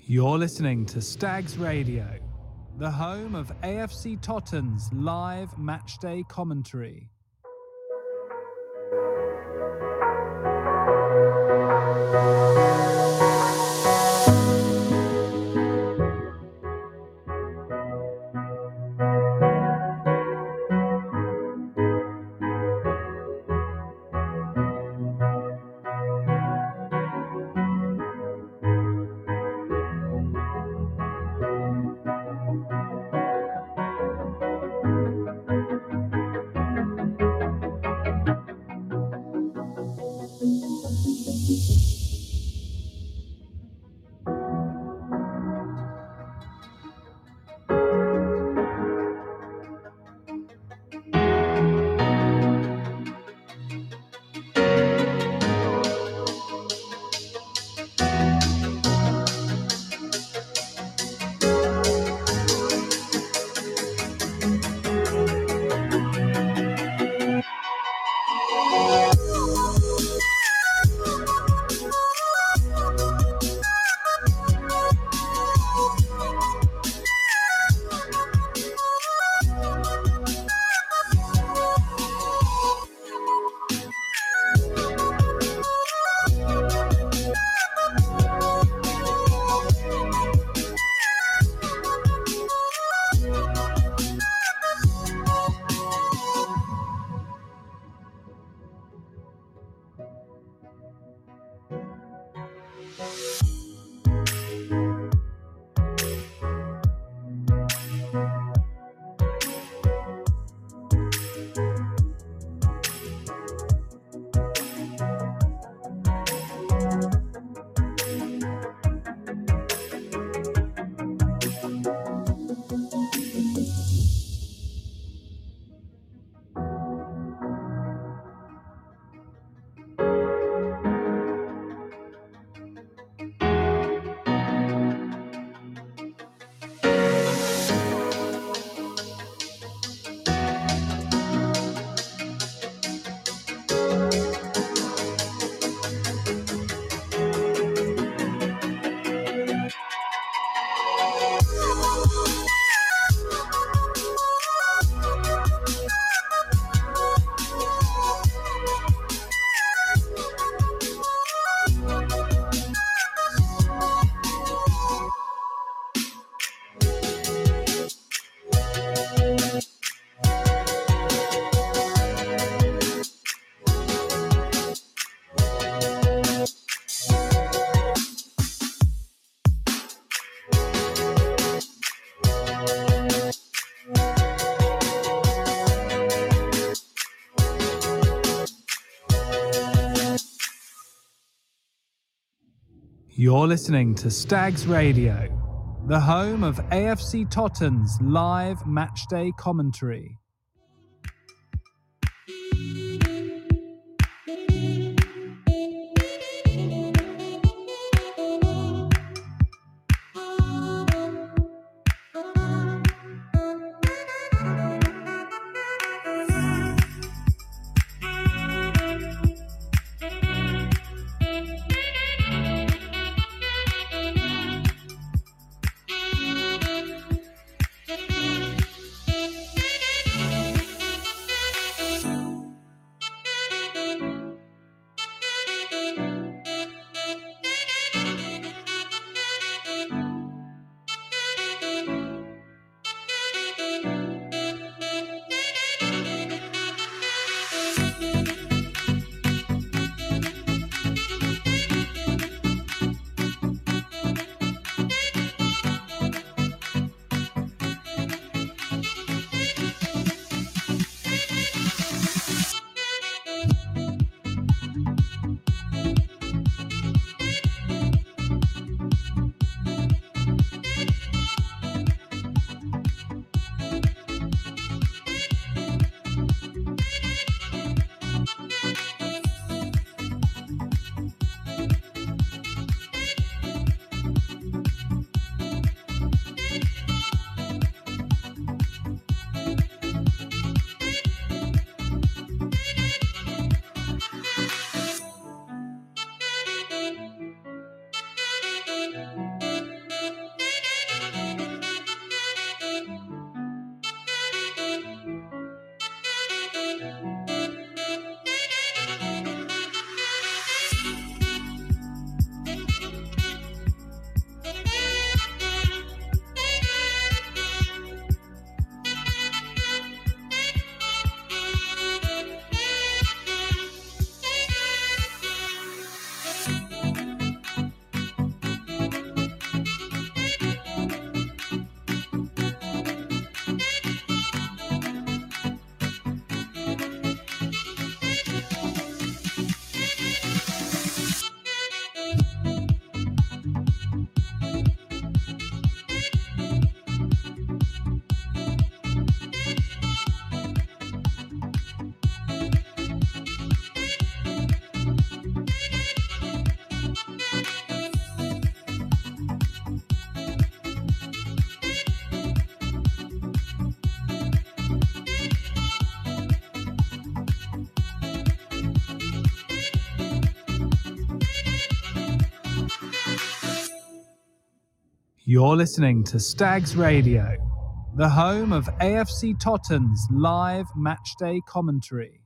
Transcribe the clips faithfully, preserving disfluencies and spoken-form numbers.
You're listening to Stags Radio, the home of A F C Tottenham's live matchday commentary. You're listening to Stags Radio, the home of A F C Tottenham's live matchday commentary. You're listening to Stags Radio, the home of A F C Tottenham's live matchday commentary.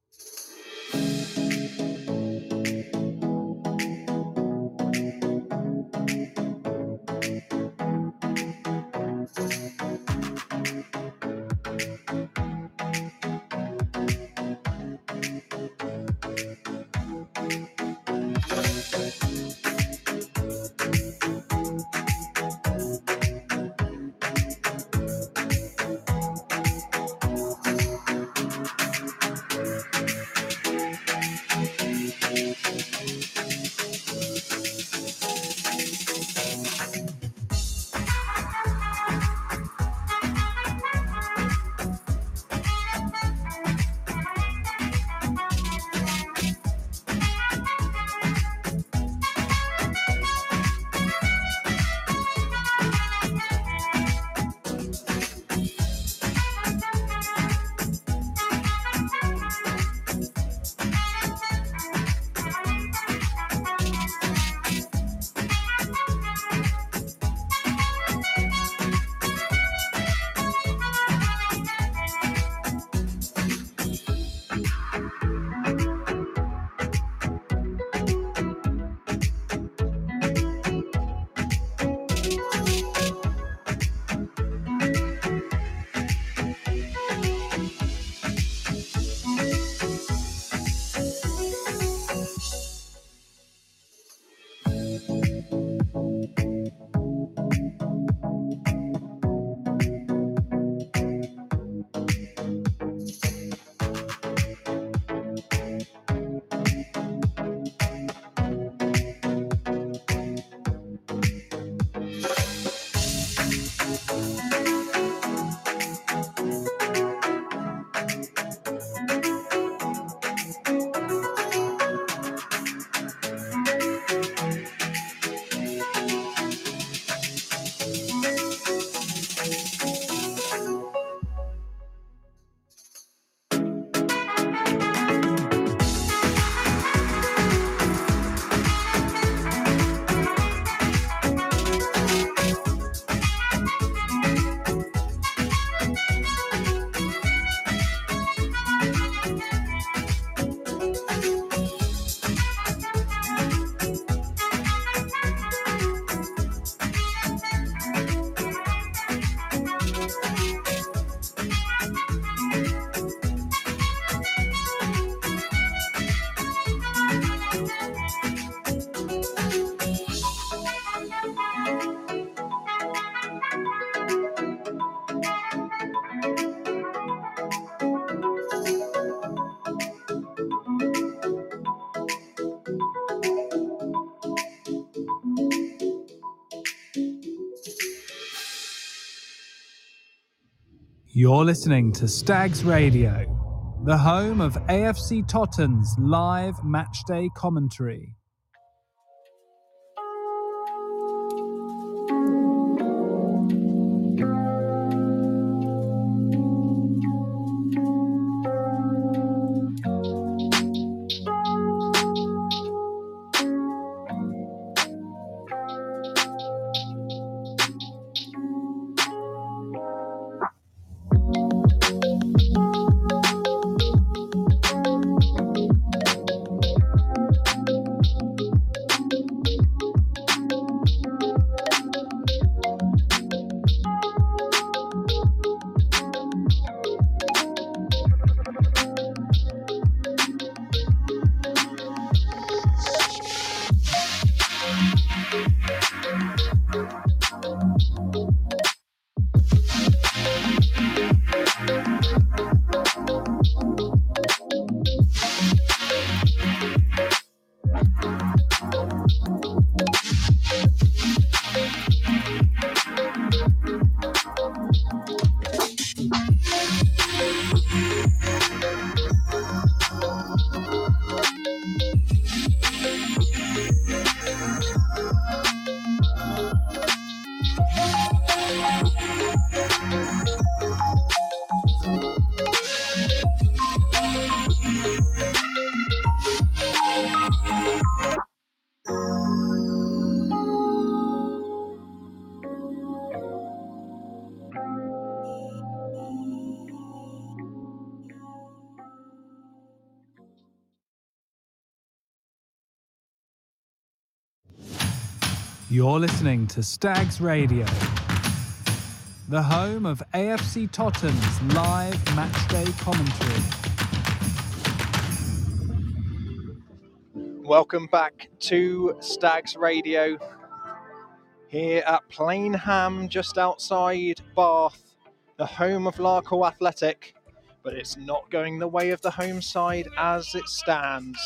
You're listening to Stags Radio, the home of A F C Tottenham's live matchday commentary. You're listening to Stags Radio, the home of A F C Tottenham's live matchday commentary. Welcome back to Stags Radio here at Plainham, just outside Bath, the home of Larkhall Athletic, but it's not going the way of the home side as it stands.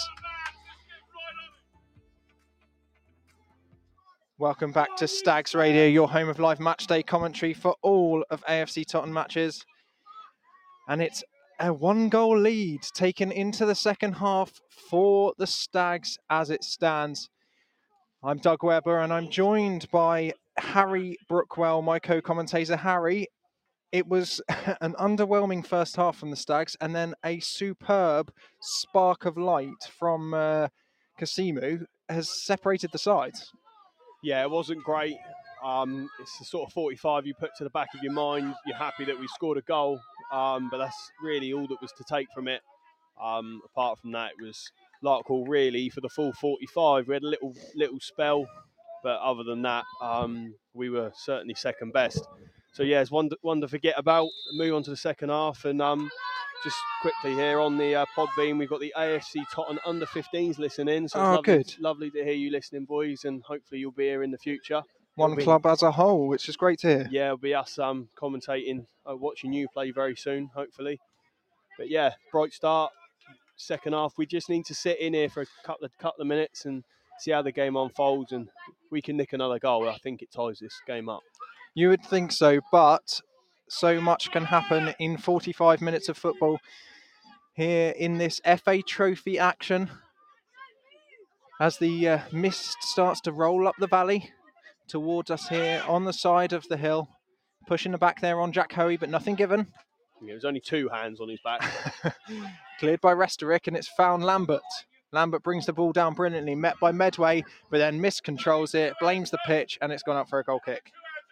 Welcome back to Stags Radio, your home of live matchday commentary for all of A F C Tottenham matches. And it's a one-goal lead taken into the second half for the Stags as it stands. I'm Doug Webber and I'm joined by Harry Brookwell, my co-commentator. Harry, it was an underwhelming first half from the Stags and then a superb spark of light from uh, Kasimu has separated the sides. Yeah, it wasn't great. Um, it's the sort of forty-five you put to the back of your mind. You're happy that we scored a goal, um, but that's really all that was to take from it. Um, apart from that, it was Larkhall really for the full forty-five. We had a little little spell, but other than that, um, we were certainly second best. So yeah, it's one to, one to forget about. Move on to the second half, and um, just quickly here on the uh, Podbean, we've got the A F C Tottenham under fifteens listening. So it's Oh, lovely, good. lovely to hear you listening, boys, and hopefully you'll be here in the future. One It'll club be, as a whole, which is great to hear. Yeah, it'll be us um, commentating, uh, watching you play very soon, hopefully. But yeah, bright start. Second half, we just need to sit in here for a couple of couple of minutes and see how the game unfolds, and we can nick another goal. I think it ties this game up. You would think so, but so much can happen in forty-five minutes of football here in this F A Trophy action as the uh, mist starts to roll up the valley towards us here on the side of the hill, pushing the back there on Jack Hoey, but nothing given. There was only two hands on his back. Cleared by Restorick, and it's found Lambert. Lambert brings the ball down brilliantly, met by Medway, but then miscontrols it, blames the pitch, and it's gone up for a goal kick.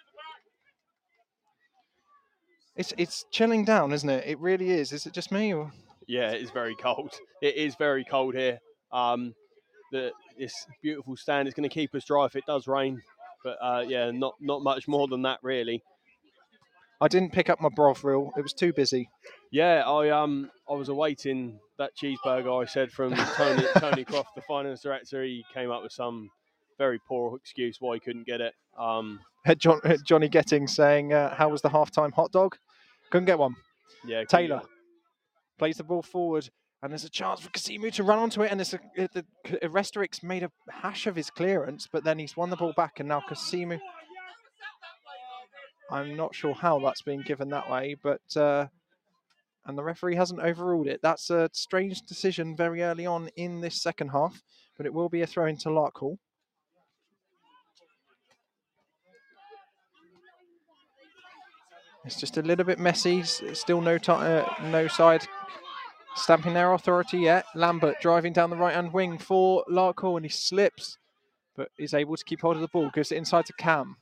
It's it's chilling down, isn't it? It really is. Is it just me? Or? Yeah, it is very cold. It is very cold here. Um, the, this beautiful stand is going to keep us dry if it does rain. But uh, yeah, not, not much more than that, really. I didn't pick up my Bovril. It was too busy. Yeah, I um I was awaiting that cheeseburger I said from Tony Tony Croft, the finance director. He came up with some very poor excuse why he couldn't get it. Um, John, Johnny Getting saying, uh, how was the halftime hot dog? Couldn't get one. Yeah, Taylor plays the ball forward, and there's a chance for Kasimu to run onto it, and it's a, it, the Restoric's made a hash of his clearance, but then he's won the ball back, and now Kasimu... I'm not sure how that's been given that way, but uh, and the referee hasn't overruled it. That's a strange decision very early on in this second half, but it will be a throw into Larkhall. It's just a little bit messy. Still no t- uh, no side stamping their authority yet. Lambert driving down the right-hand wing for Larkhall, and he slips, but is able to keep hold of the ball. Goes inside to Cam,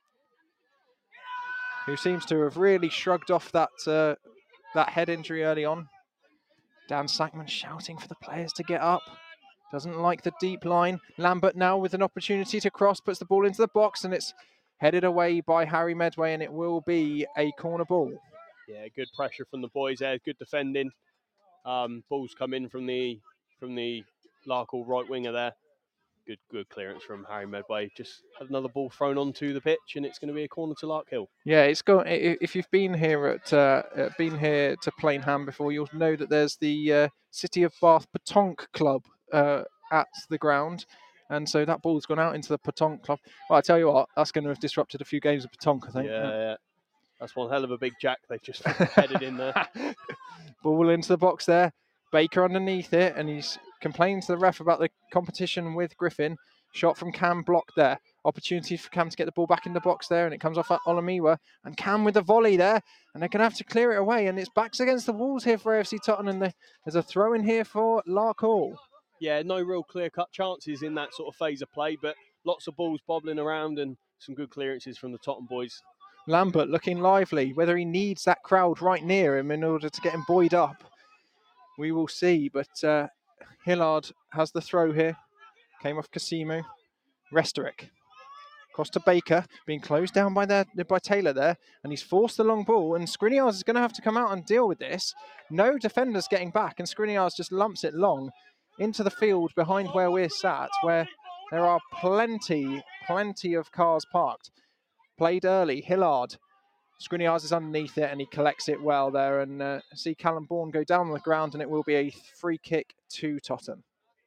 who seems to have really shrugged off that uh, that head injury early on. Dan Sackman shouting for the players to get up. Doesn't like the deep line. Lambert now with an opportunity to cross, puts the ball into the box, and it's headed away by Harry Medway, and it will be a corner ball. Yeah, good pressure from the boys there. Good defending. Um, balls come in from the from the Larkhall right winger there. Good, good clearance from Harry Medway. Just had another ball thrown onto the pitch, and it's going to be a corner to Larkhill. Yeah, it's got. If you've been here at uh, been here to Plainham before, you'll know that there's the uh, City of Bath Petanque Club uh, at the ground, and so that ball's gone out into the Petanque Club. Well, I tell you what, that's going to have disrupted a few games of Petanque, I think. Yeah, yeah. That's one hell of a big jack they've just headed in there. Ball into the box there. Baker underneath it, and he's complaining to the ref about the competition with Griffin. Shot from Cam blocked there. Opportunity for Cam to get the ball back in the box there, and it comes off at Olamiwa. And Cam with the volley there, and they're going to have to clear it away. And it's backs against the walls here for A F C Tottenham, and there's a throw in here for Larkhall. Yeah, no real clear-cut chances in that sort of phase of play, but lots of balls bobbling around and some good clearances from the Tottenham boys. Lambert looking lively. Whether he needs that crowd right near him in order to get him buoyed up, we will see. But uh, Hillard has the throw here. Came off Kasimu. Restorick. Across to Baker, being closed down by their, by Taylor there, and he's forced the long ball, and Skriniar is going to have to come out and deal with this. No defenders getting back, and Skriniar just lumps it long into the field behind where we're sat, where there are plenty, plenty of cars parked. Played early, Hillard. Skriniar is underneath it, and he collects it well there, and uh, see Callum Bourne go down on the ground, and it will be a free kick to Totton.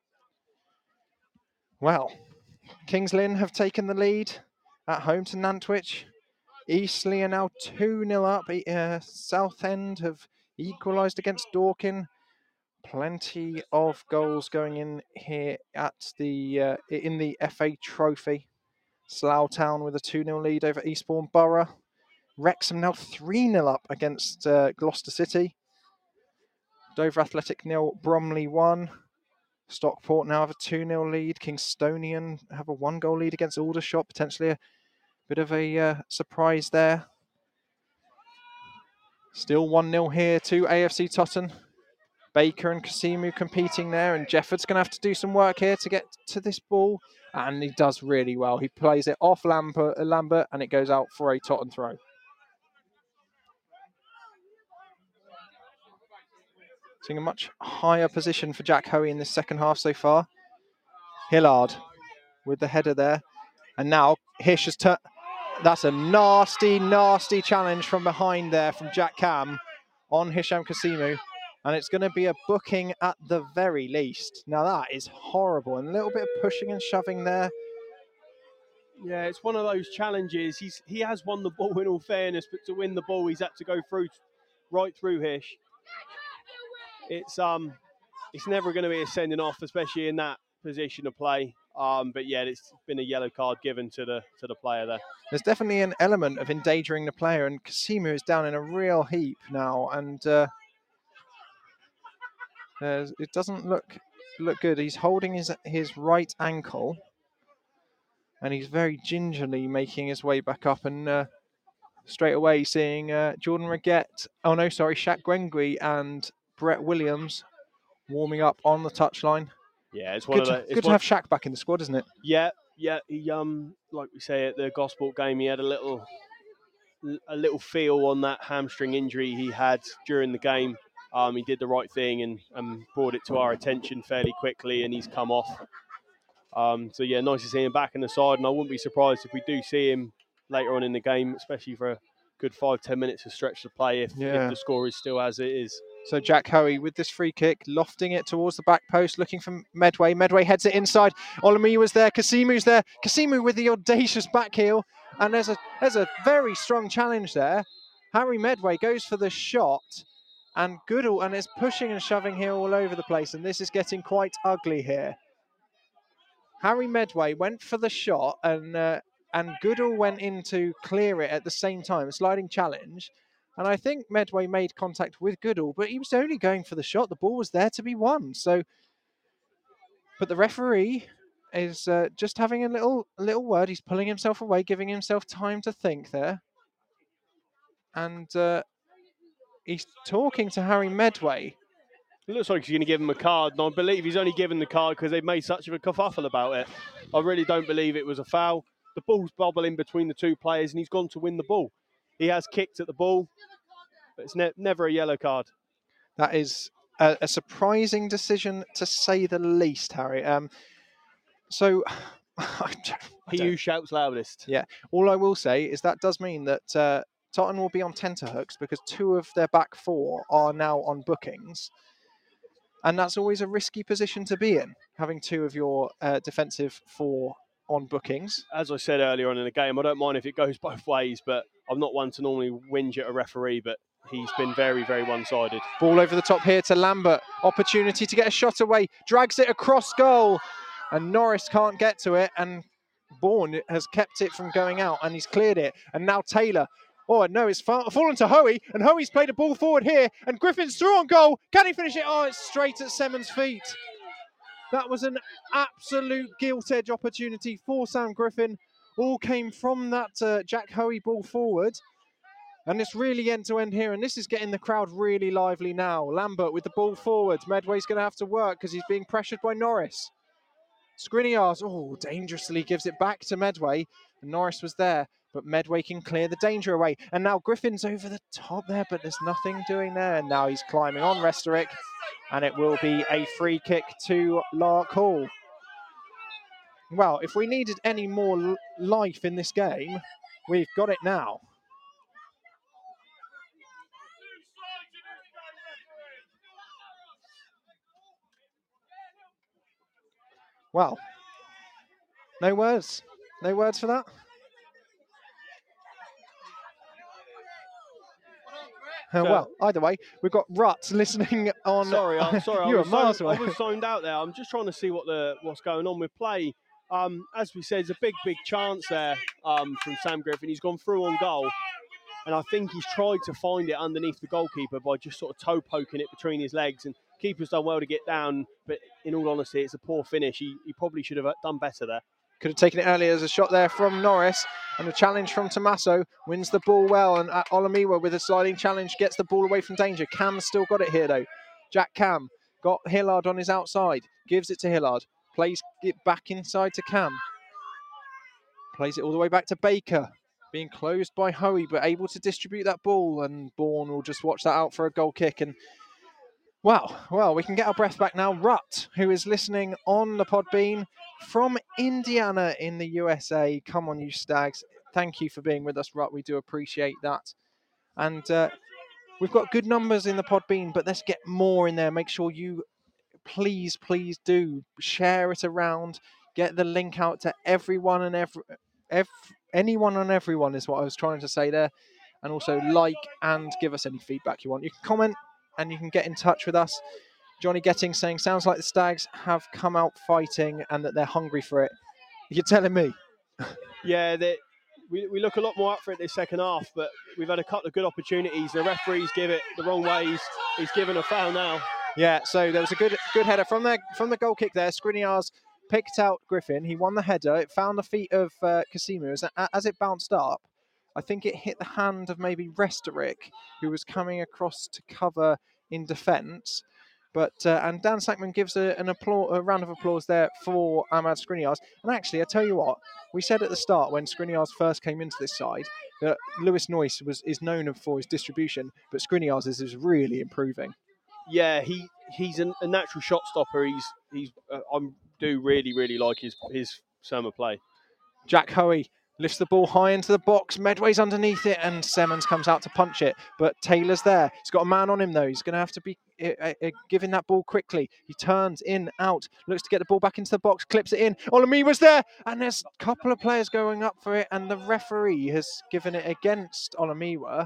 Well, Kings Lynn have taken the lead at home to Nantwich. Eastleigh are now two nil up. Uh, Southend have equalised against Dorking. Plenty of goals going in here at the uh, in the F A Trophy. Slough Town with a two nil lead over Eastbourne Borough. Wrexham now three nil up against uh, Gloucester City. Dover Athletic nil, Bromley one. Stockport now have a two nil lead. Kingstonian have a one goal lead against Aldershot. Potentially a bit of a uh, surprise there. Still one nil here to A F C Totton. Baker and Kasimu competing there, and Jefford's going to have to do some work here to get to this ball, and he does really well. He plays it off Lambert, Lambert and it goes out for a Totton throw. Seeing a much higher position for Jack Hoey in this second half so far. Hillard with the header there, and now Hish has turned. That's a nasty, nasty challenge from behind there from Jack Cam on Hisham Kasimu. And it's going to be a booking at the very least. Now that is horrible. And a little bit of pushing and shoving there. Yeah, it's one of those challenges. He's He has won the ball in all fairness, but to win the ball, he's had to go through, right through Hish. It's um, it's never going to be a sending off, especially in that position of play. Um, but yeah, it's been a yellow card given to the to the player there. There's definitely an element of endangering the player, and Kasimu is down in a real heap now, and uh, uh, it doesn't look look good. He's holding his his right ankle, and he's very gingerly making his way back up, and uh, straight away seeing uh, Jordan Reguette, oh no, sorry, Shaq Gwengui and Brett Williams warming up on the touchline. Yeah, it's one good of the. to, It's good to one, have Shaq back in the squad, isn't it? Yeah, yeah. He um, like we say at the Gosport game, he had a little, a little feel on that hamstring injury he had during the game. Um, he did the right thing and, and brought it to our attention fairly quickly, and he's come off. Um, so yeah, nice to see him back in the side, and I wouldn't be surprised if we do see him later on in the game, especially for a good five ten minutes of stretch to play if, Yeah. if the score is still as it is. So Jack Hoey with this free kick, lofting it towards the back post, looking for Medway. Medway heads it inside. Olamiyi was there. Kasimu's there. Kasimu with the audacious back heel. And there's a there's a very strong challenge there. Harry Medway goes for the shot. And Goodall, and it's pushing and shoving here all over the place. And this is getting quite ugly here. Harry Medway went for the shot, and uh, and Goodall went in to clear it at the same time. A sliding challenge. And I think Medway made contact with Goodall, but he was only going for the shot. The ball was there to be won. So, but the referee is uh, just having a little little word. He's pulling himself away, giving himself time to think there. And uh, he's talking to Harry Medway. It looks like he's going to give him a card, and I believe he's only given the card because they've made such of a kerfuffle about it. I really don't believe it was a foul. The ball's bobbling between the two players, and he's gone to win the ball. He has kicked at the ball, but it's ne- never a yellow card. That is a, a surprising decision, to say the least, Harry. Um, so, I don't, I He don't, who shouts loudest. Yeah. All I will say is that does mean that uh, Tottenham will be on tenterhooks because two of their back four are now on bookings. And that's always a risky position to be in, having two of your uh, defensive four on bookings. As I said earlier on in the game, I don't mind if it goes both ways, but I'm not one to normally whinge at a referee, but he's been very, very one-sided. Ball over the top here to Lambert. Opportunity to get a shot away. Drags it across goal. And Norris can't get to it. And Bourne has kept it from going out, and he's cleared it. And now Taylor. Oh, no, it's fa- fallen to Hoey. And Hoey's played a ball forward here. And Griffin's through on goal. Can he finish it? Oh, it's straight at Semon's feet. That was an absolute gilt-edge opportunity for Sam Griffin. All came from that uh, Jack Hoey ball forward. And it's really end-to-end here. And this is getting the crowd really lively now. Lambert with the ball forward. Medway's going to have to work because he's being pressured by Norris. Skriniars, oh, dangerously gives it back to Medway. Norris was there, but Medway can clear the danger away. And now Griffin's over the top there, but there's nothing doing there. And now he's climbing on Restorick, and it will be a free kick to Lark Hall. Well, if we needed any more life in this game, we've got it now. Well, no words. No words for that. Uh, well, either way, we've got Ruts listening on. Sorry, I'm sorry. you I were was, miles zoned, away. I was zoned out there. I'm just trying to see what the what's going on with play. Um, as we said, it's a big, big chance there um, from Sam Griffin. He's gone through on goal, and I think he's tried to find it underneath the goalkeeper by just sort of toe poking it between his legs. And keeper's done well to get down, but in all honesty, it's a poor finish. He, he probably should have done better there. Could have taken it earlier as a shot there from Norris, and a challenge from Tommaso. Wins the ball well, and uh, Olamiwa with a sliding challenge gets the ball away from danger. Cam's still got it here though. Jack Cam got Hillard on his outside, gives it to Hillard, plays it back inside to Cam. Plays it all the way back to Baker, being closed by Hoey, but able to distribute that ball, and Bourne will just watch that out for a goal kick. And Wow, well, we can get our breath back now. Rut, who is listening on the Podbean from Indiana in the U S A. Come on, you Stags. Thank you for being with us, Rut. We do appreciate that. And uh, we've got good numbers in the Podbean, but let's get more in there. Make sure you, please, please do share it around. Get the link out to everyone and every, every anyone and everyone is what I was trying to say there. And also like and give us any feedback you want. You can comment and you can get in touch with us. Johnny Getting saying, sounds like the Stags have come out fighting and that they're hungry for it. You're telling me? Yeah, they, we, we look a lot more up for it this second half, but we've had a couple of good opportunities. The referees give it the wrong way. He's, he's given a foul now. Yeah, so there was a good good header from the, from the goal kick there. Skriniars picked out Griffin. He won the header. It found the feet of uh, Kasimu. As, as it bounced up, I think it hit the hand of maybe Restorick, who was coming across to cover in defence. But uh, and Dan Sackman gives a, an applause, a round of applause there for Ahmad Skriniars. And actually, I tell you what, we said at the start when Skriniars first came into this side that Lewis Noyce was is known for his distribution, but Skriniars is, is really improving. Yeah, he he's an, a natural shot stopper. He's he's uh, I do really really like his his summer play. Jack Hoey lifts the ball high into the box. Medway's underneath it, and Simmons comes out to punch it. But Taylor's there. He's got a man on him, though. He's going to have to be uh, uh, giving that ball quickly. He turns in, out, looks to get the ball back into the box, clips it in. Olamiwa's there, and there's a couple of players going up for it, and the referee has given it against Olamiwa.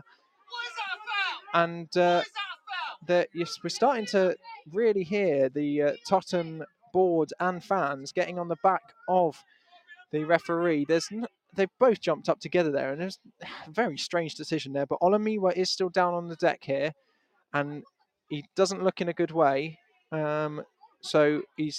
And uh, the, yes, we're starting to really hear the uh, Tottenham board and fans getting on the back of the referee. There's no, they've both jumped up together there, and there's a very strange decision there. But Olamiwa is still down on the deck here, and he doesn't look in a good way. Um, so he's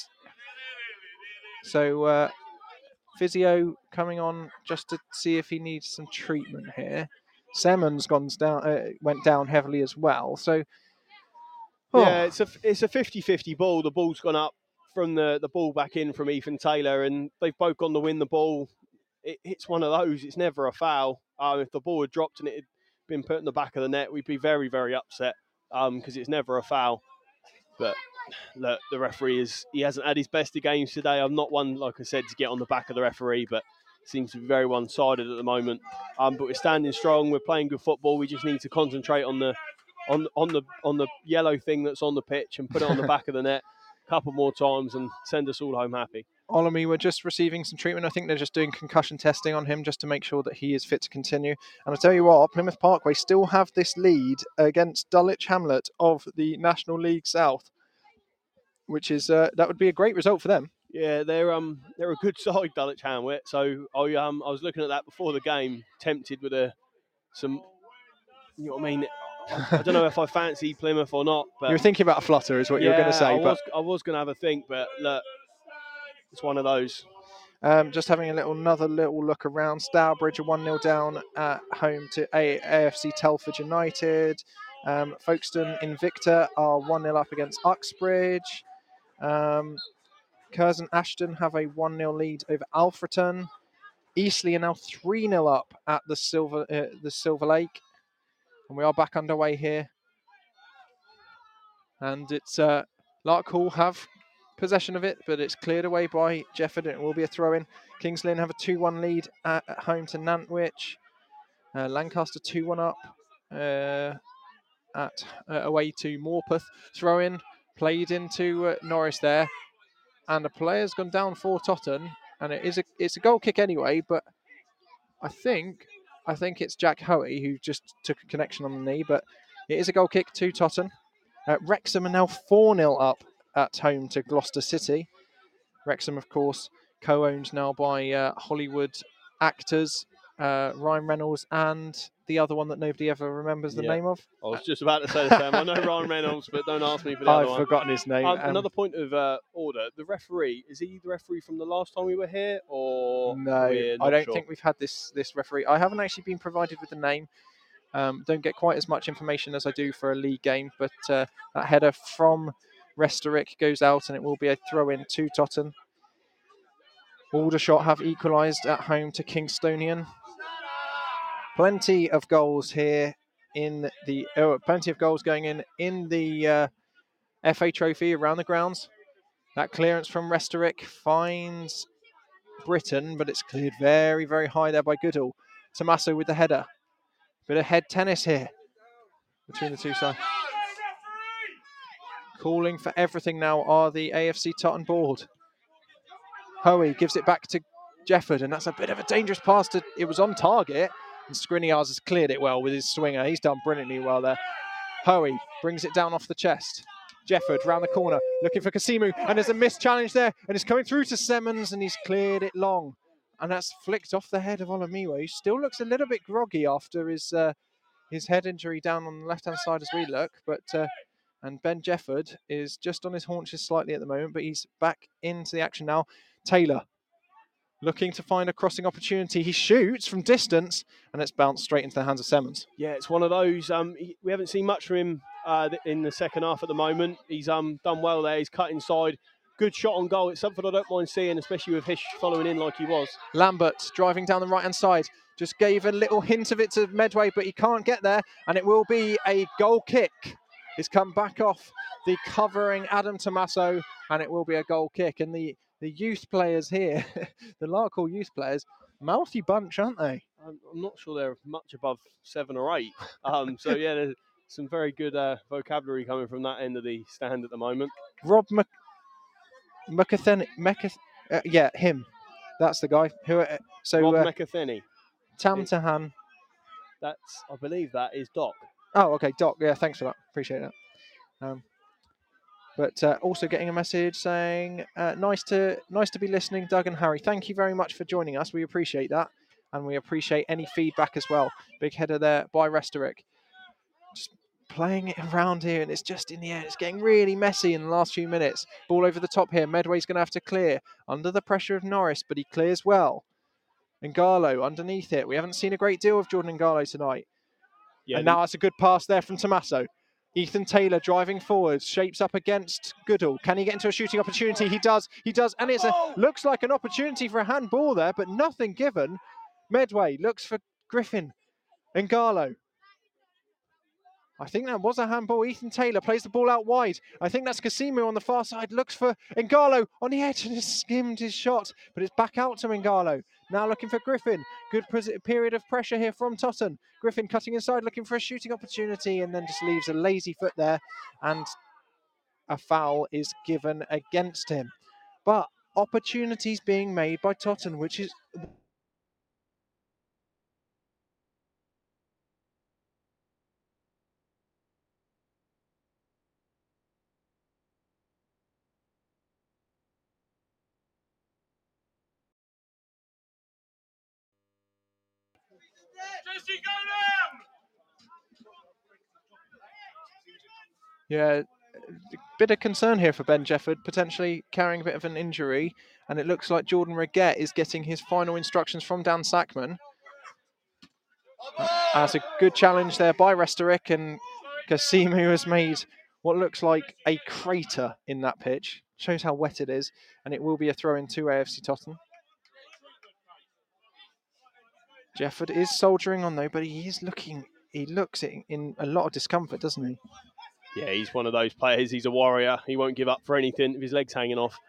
so uh, physio coming on just to see if he needs some treatment here. Simmons gone down, uh, went down heavily as well. So oh. yeah, it's a it's a fifty-fifty ball. The ball's gone up from the the ball back in from Ethan Taylor, and they've both gone to win the ball. It, it's one of those. It's never a foul. Um, if the ball had dropped and it had been put in the back of the net, we'd be very, very upset because um, it's never a foul. But look, the referee is he hasn't had his best of games today. I'm not one, like I said, to get on the back of the referee, but seems to be very one-sided at the moment. Um, but we're standing strong. We're playing good football. We just need to concentrate on the on on the on the yellow thing that's on the pitch and put it on the back of the net a couple more times and send us all home happy. Olamiwa just receiving some treatment. I think they're just doing concussion testing on him just to make sure that he is fit to continue. And I tell you what, Plymouth Parkway still have this lead against Dulwich Hamlet of the National League South, which is uh, that would be a great result for them. Yeah, they're um they're a good side, Dulwich Hamlet. So I um I was looking at that before the game, tempted with a some, you know what I mean. I don't know if I fancy Plymouth or not, but you were thinking about a flutter, is what yeah, you were going to say. I was but I was going to have a think, but look, it's one of those. Um, just having a little another little look around. Stourbridge are one nil down at home to A F C Telford United. Um, Folkestone Invicta are one nil up against Uxbridge. Um, Curzon Ashton have a one nil lead over Alfreton. Eastleigh are now three nil up at the Silver uh, the Silver Lake. And we are back underway here. And it's uh, Larkhall have possession of it, but it's cleared away by Jefford, and it will be a throw-in. Kings Lynn have a two one lead at, at home to Nantwich. Uh, Lancaster two one up uh, at uh, away to Morpeth. Throw-in played into uh, Norris there, and a player's gone down for Totten, and it is a it's a goal kick anyway. But I think I think it's Jack Hoey who just took a connection on the knee, but it is a goal kick to Totten. Uh, Wrexham are now four nil up at home to Gloucester City. Wrexham, of course, co-owned now by uh, Hollywood actors, uh, Ryan Reynolds, and the other one that nobody ever remembers the Yeah. name of. I was just about to say the same. I know Ryan Reynolds, but don't ask me for the I've other one. forgotten his name. Um, Um, another point of uh, order: the referee, is he the referee from the last time we were here, or no, we're I not don't sure? think we've had this this referee. I haven't actually been provided with the name. Um, don't get quite as much information as I do for a league game, but uh, that header from Restorick goes out, and it will be a throw-in to Totten. Aldershot have equalised at home to Kingstonian. Plenty of goals here in the oh, plenty of goals going in in the uh, F A Trophy around the grounds. That clearance from Restorick finds Britain, but it's cleared very, very high there by Goodall. Tommaso with the header. Bit of head tennis here between the two sides. Calling for everything now are the A F C Totten board. Hoey gives it back to Jefford, and that's a bit of a dangerous pass. To, it was on target, and Skriniar has cleared it well with his swinger. He's done brilliantly well there. Hoey brings it down off the chest. Jefford round the corner, looking for Kasimu, and there's a missed challenge there, and it's coming through to Semmons, and he's cleared it long. And that's flicked off the head of Olamiwo. He still looks a little bit groggy after his uh, his head injury down on the left-hand side as we look, but uh, and Ben Jefford is just on his haunches slightly at the moment, but he's back into the action now. Taylor looking to find a crossing opportunity. He shoots from distance, and it's bounced straight into the hands of Semmons. Yeah, it's one of those. Um, he, we haven't seen much from him uh, in the second half at the moment. He's um done well there. He's cut inside. Good shot on goal. It's something I don't mind seeing, especially with Hish following in like he was. Lambert driving down the right-hand side. Just gave a little hint of it to Medway, but he can't get there, and it will be a goal kick. It's come back off the covering Adam Tommaso, and it will be a goal kick. And the, the youth players here, the Larkhall youth players, mouthy bunch, aren't they? I'm, I'm not sure they're much above seven or eight. Um, so, yeah, there's some very good uh, vocabulary coming from that end of the stand at the moment. Rob Mc... McAthen... Mcath... Uh, yeah, him. That's the guy. Who? Uh, so Rob uh, McAtheny. Tam Tahan. That's, I believe that is Doc. Oh, okay, Doc. Yeah, thanks for that. Appreciate that. Um, but uh, also getting a message saying, uh, "Nice to nice to be listening, Doug and Harry. Thank you very much for joining us. We appreciate that, and we appreciate any feedback as well." Big header there by Restorick. Just playing it around here, and it's just in the air. It's getting really messy in the last few minutes. Ball over the top here. Medway's going to have to clear under the pressure of Norris, but he clears well. Ngalo underneath it. We haven't seen a great deal of Jordan Ngalo tonight. Yeah, and now that's a good pass there from Tommaso. Ethan Taylor driving forwards, shapes up against Goodall. Can he get into a shooting opportunity? He does, he does, and it's a looks like an opportunity for a handball there, but nothing given. Medway looks for Griffin. Ngalo. I think that was a handball. Ethan Taylor plays the ball out wide. I think that's Kasimu on the far side. Looks for Ngalo on the edge and has skimmed his shot, but it's back out to Ngalo. Now looking for Griffin. Good period of pressure here from Totten. Griffin cutting inside, looking for a shooting opportunity, and then just leaves a lazy foot there, and a foul is given against him. But opportunities being made by Totten, which is... Yeah, bit of concern here for Ben Jefford, potentially carrying a bit of an injury, and it looks like Jordan Reguet is getting his final instructions from Dan Sackman. That's a good challenge there by Restorick, and Kasimu has made what looks like a crater in that pitch. shows how wet it is, and it will be a throw in to A F C Tottenham. Jefford is soldiering on though, but he is looking, he looks in, in a lot of discomfort, doesn't he? Yeah, he's one of those players. He's a warrior. He won't give up for anything if his leg's hanging off.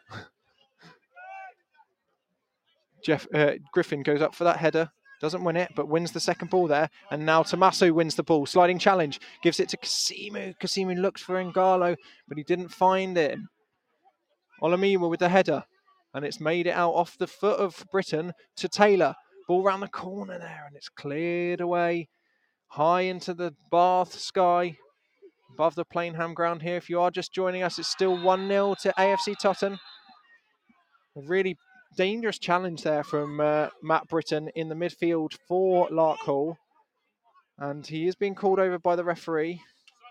Jeff uh, Griffin goes up for that header, doesn't win it, but wins the second ball there. And now Tommaso wins the ball. Sliding challenge, gives it to Kasimu. Kasimu looks for Ngalo, but he didn't find it. Olamiwa with the header, and it's made it out off the foot of Britton to Taylor. Ball round the corner there, and it's cleared away high into the Bath sky above the Plainham ground here. If you are just joining us, it's still one nil to A F C Tottenham. A really dangerous challenge there from uh, Matt Britton in the midfield for Larkhall. And he is being called over by the referee.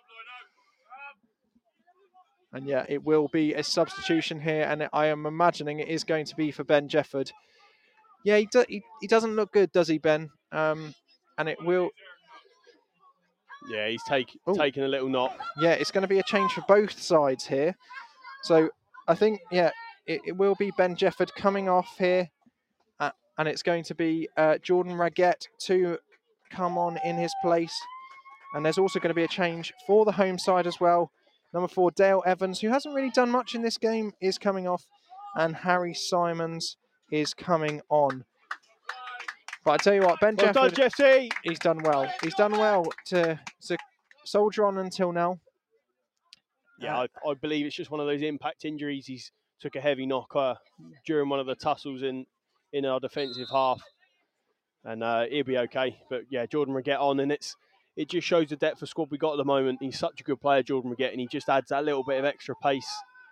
And yeah, it will be a substitution here. And I am imagining it is going to be for Ben Jefford. Yeah, he, do, he, he doesn't look good, does he, Ben? Um, and it will... Yeah, he's take, taking a little knock. Yeah, it's going to be a change for both sides here. So I think, yeah, it, it will be Ben Jefford coming off here. Uh, and it's going to be uh, Jordan Raggett to come on in his place. And there's also going to be a change for the home side as well. Number four, Dale Evans, who hasn't really done much in this game, is coming off. And Harry Simons is coming on. But I tell you what, Ben Well Jefford, done, Jesse. he's done well. He's done well to, to soldier on until now. Yeah, I, I believe it's just one of those impact injuries. He's took a heavy knock uh, during one of the tussles in, in our defensive half. And uh, he'll be okay. But yeah, Jordan Raggett on, and it's it just shows the depth of squad we got at the moment. He's such a good player, Jordan Raggett, and he just adds that little bit of extra pace.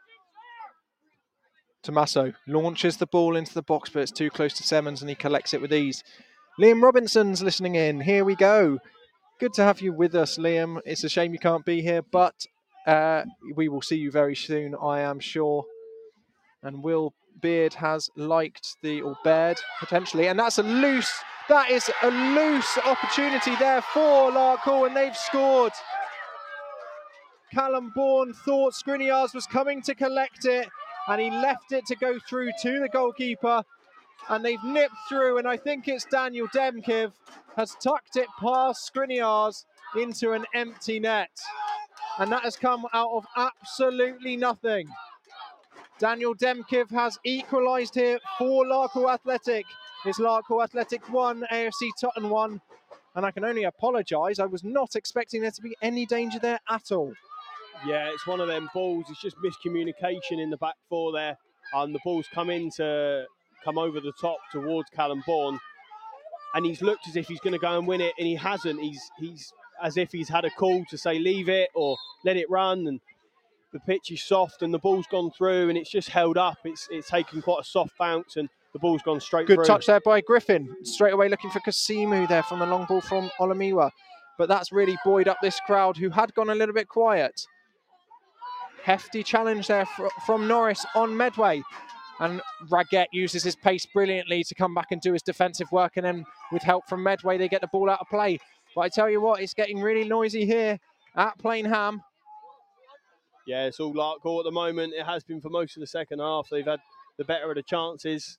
Tommaso launches the ball into the box, but it's too close to Semmons, and he collects it with ease. Liam Robinson's listening in. Here we go. Good to have you with us, Liam. It's a shame you can't be here, but uh, we will see you very soon, I am sure. And Will Beard has liked the, or Baird, potentially, and that's a loose, that is a loose opportunity there for Larkhall, and they've scored. Callum Bourne thought Skriniars was coming to collect it, and he left it to go through to the goalkeeper, and they've nipped through, and I think it's Daniel Demkiv has tucked it past Skriniars into an empty net. And that has come out of absolutely nothing. Daniel Demkiv has equalised here for Larkhall Athletic. It's Larkhall Athletic one, A F C Tottenham one. And I can only apologise, I was not expecting there to be any danger there at all. Yeah, it's one of them balls. It's just miscommunication in the back four there. Um, the ball's come in to come over the top towards Callum Bourne, and he's looked as if he's going to go and win it, and he hasn't. He's he's as if he's had a call to say leave it or let it run, and the pitch is soft and the ball's gone through and it's just held up. It's it's taken quite a soft bounce and the ball's gone straight Good through. Good touch there by Griffin. Straight away looking for Kasimu there from the long ball from Olamiwa. But that's really buoyed up this crowd who had gone a little bit quiet. Hefty challenge there from Norris on Medway. And Raggett uses his pace brilliantly to come back and do his defensive work. And then with help from Medway, they get the ball out of play. But I tell you what, it's getting really noisy here at Plainham. Yeah, it's all Larkhall at the moment. It has been for most of the second half. They've had the better of the chances.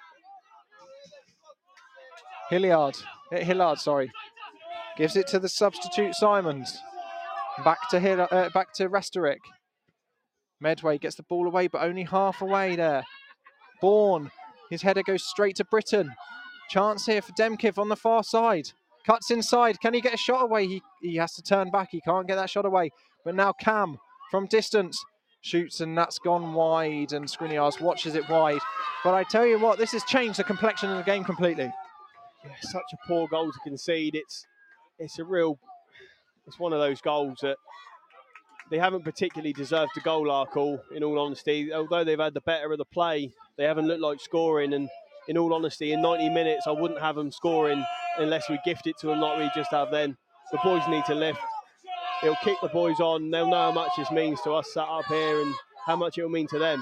Hilliard, Hillard, sorry, gives it to the substitute Simons. Back to Hill, uh, back to Restorick. Medway gets the ball away, but only half away there. Bourne, his header goes straight to Britton. Chance here for Demkiv on the far side. Cuts inside. Can he get a shot away? He he has to turn back. He can't get that shot away. But now Cam from distance shoots, and that's gone wide, and Skriniars watches it wide. But I tell you what, this has changed the complexion of the game completely. Yeah, such a poor goal to concede. It's it's a real, it's one of those goals that they haven't particularly deserved to goal, Larkhall, in all honesty. Although they've had the better of the play, they haven't looked like scoring. And in all honesty, in ninety minutes, I wouldn't have them scoring unless we gift it to them like we just have then. The boys need to lift. It'll kick the boys on. They'll know how much this means to us sat up here and how much it'll mean to them.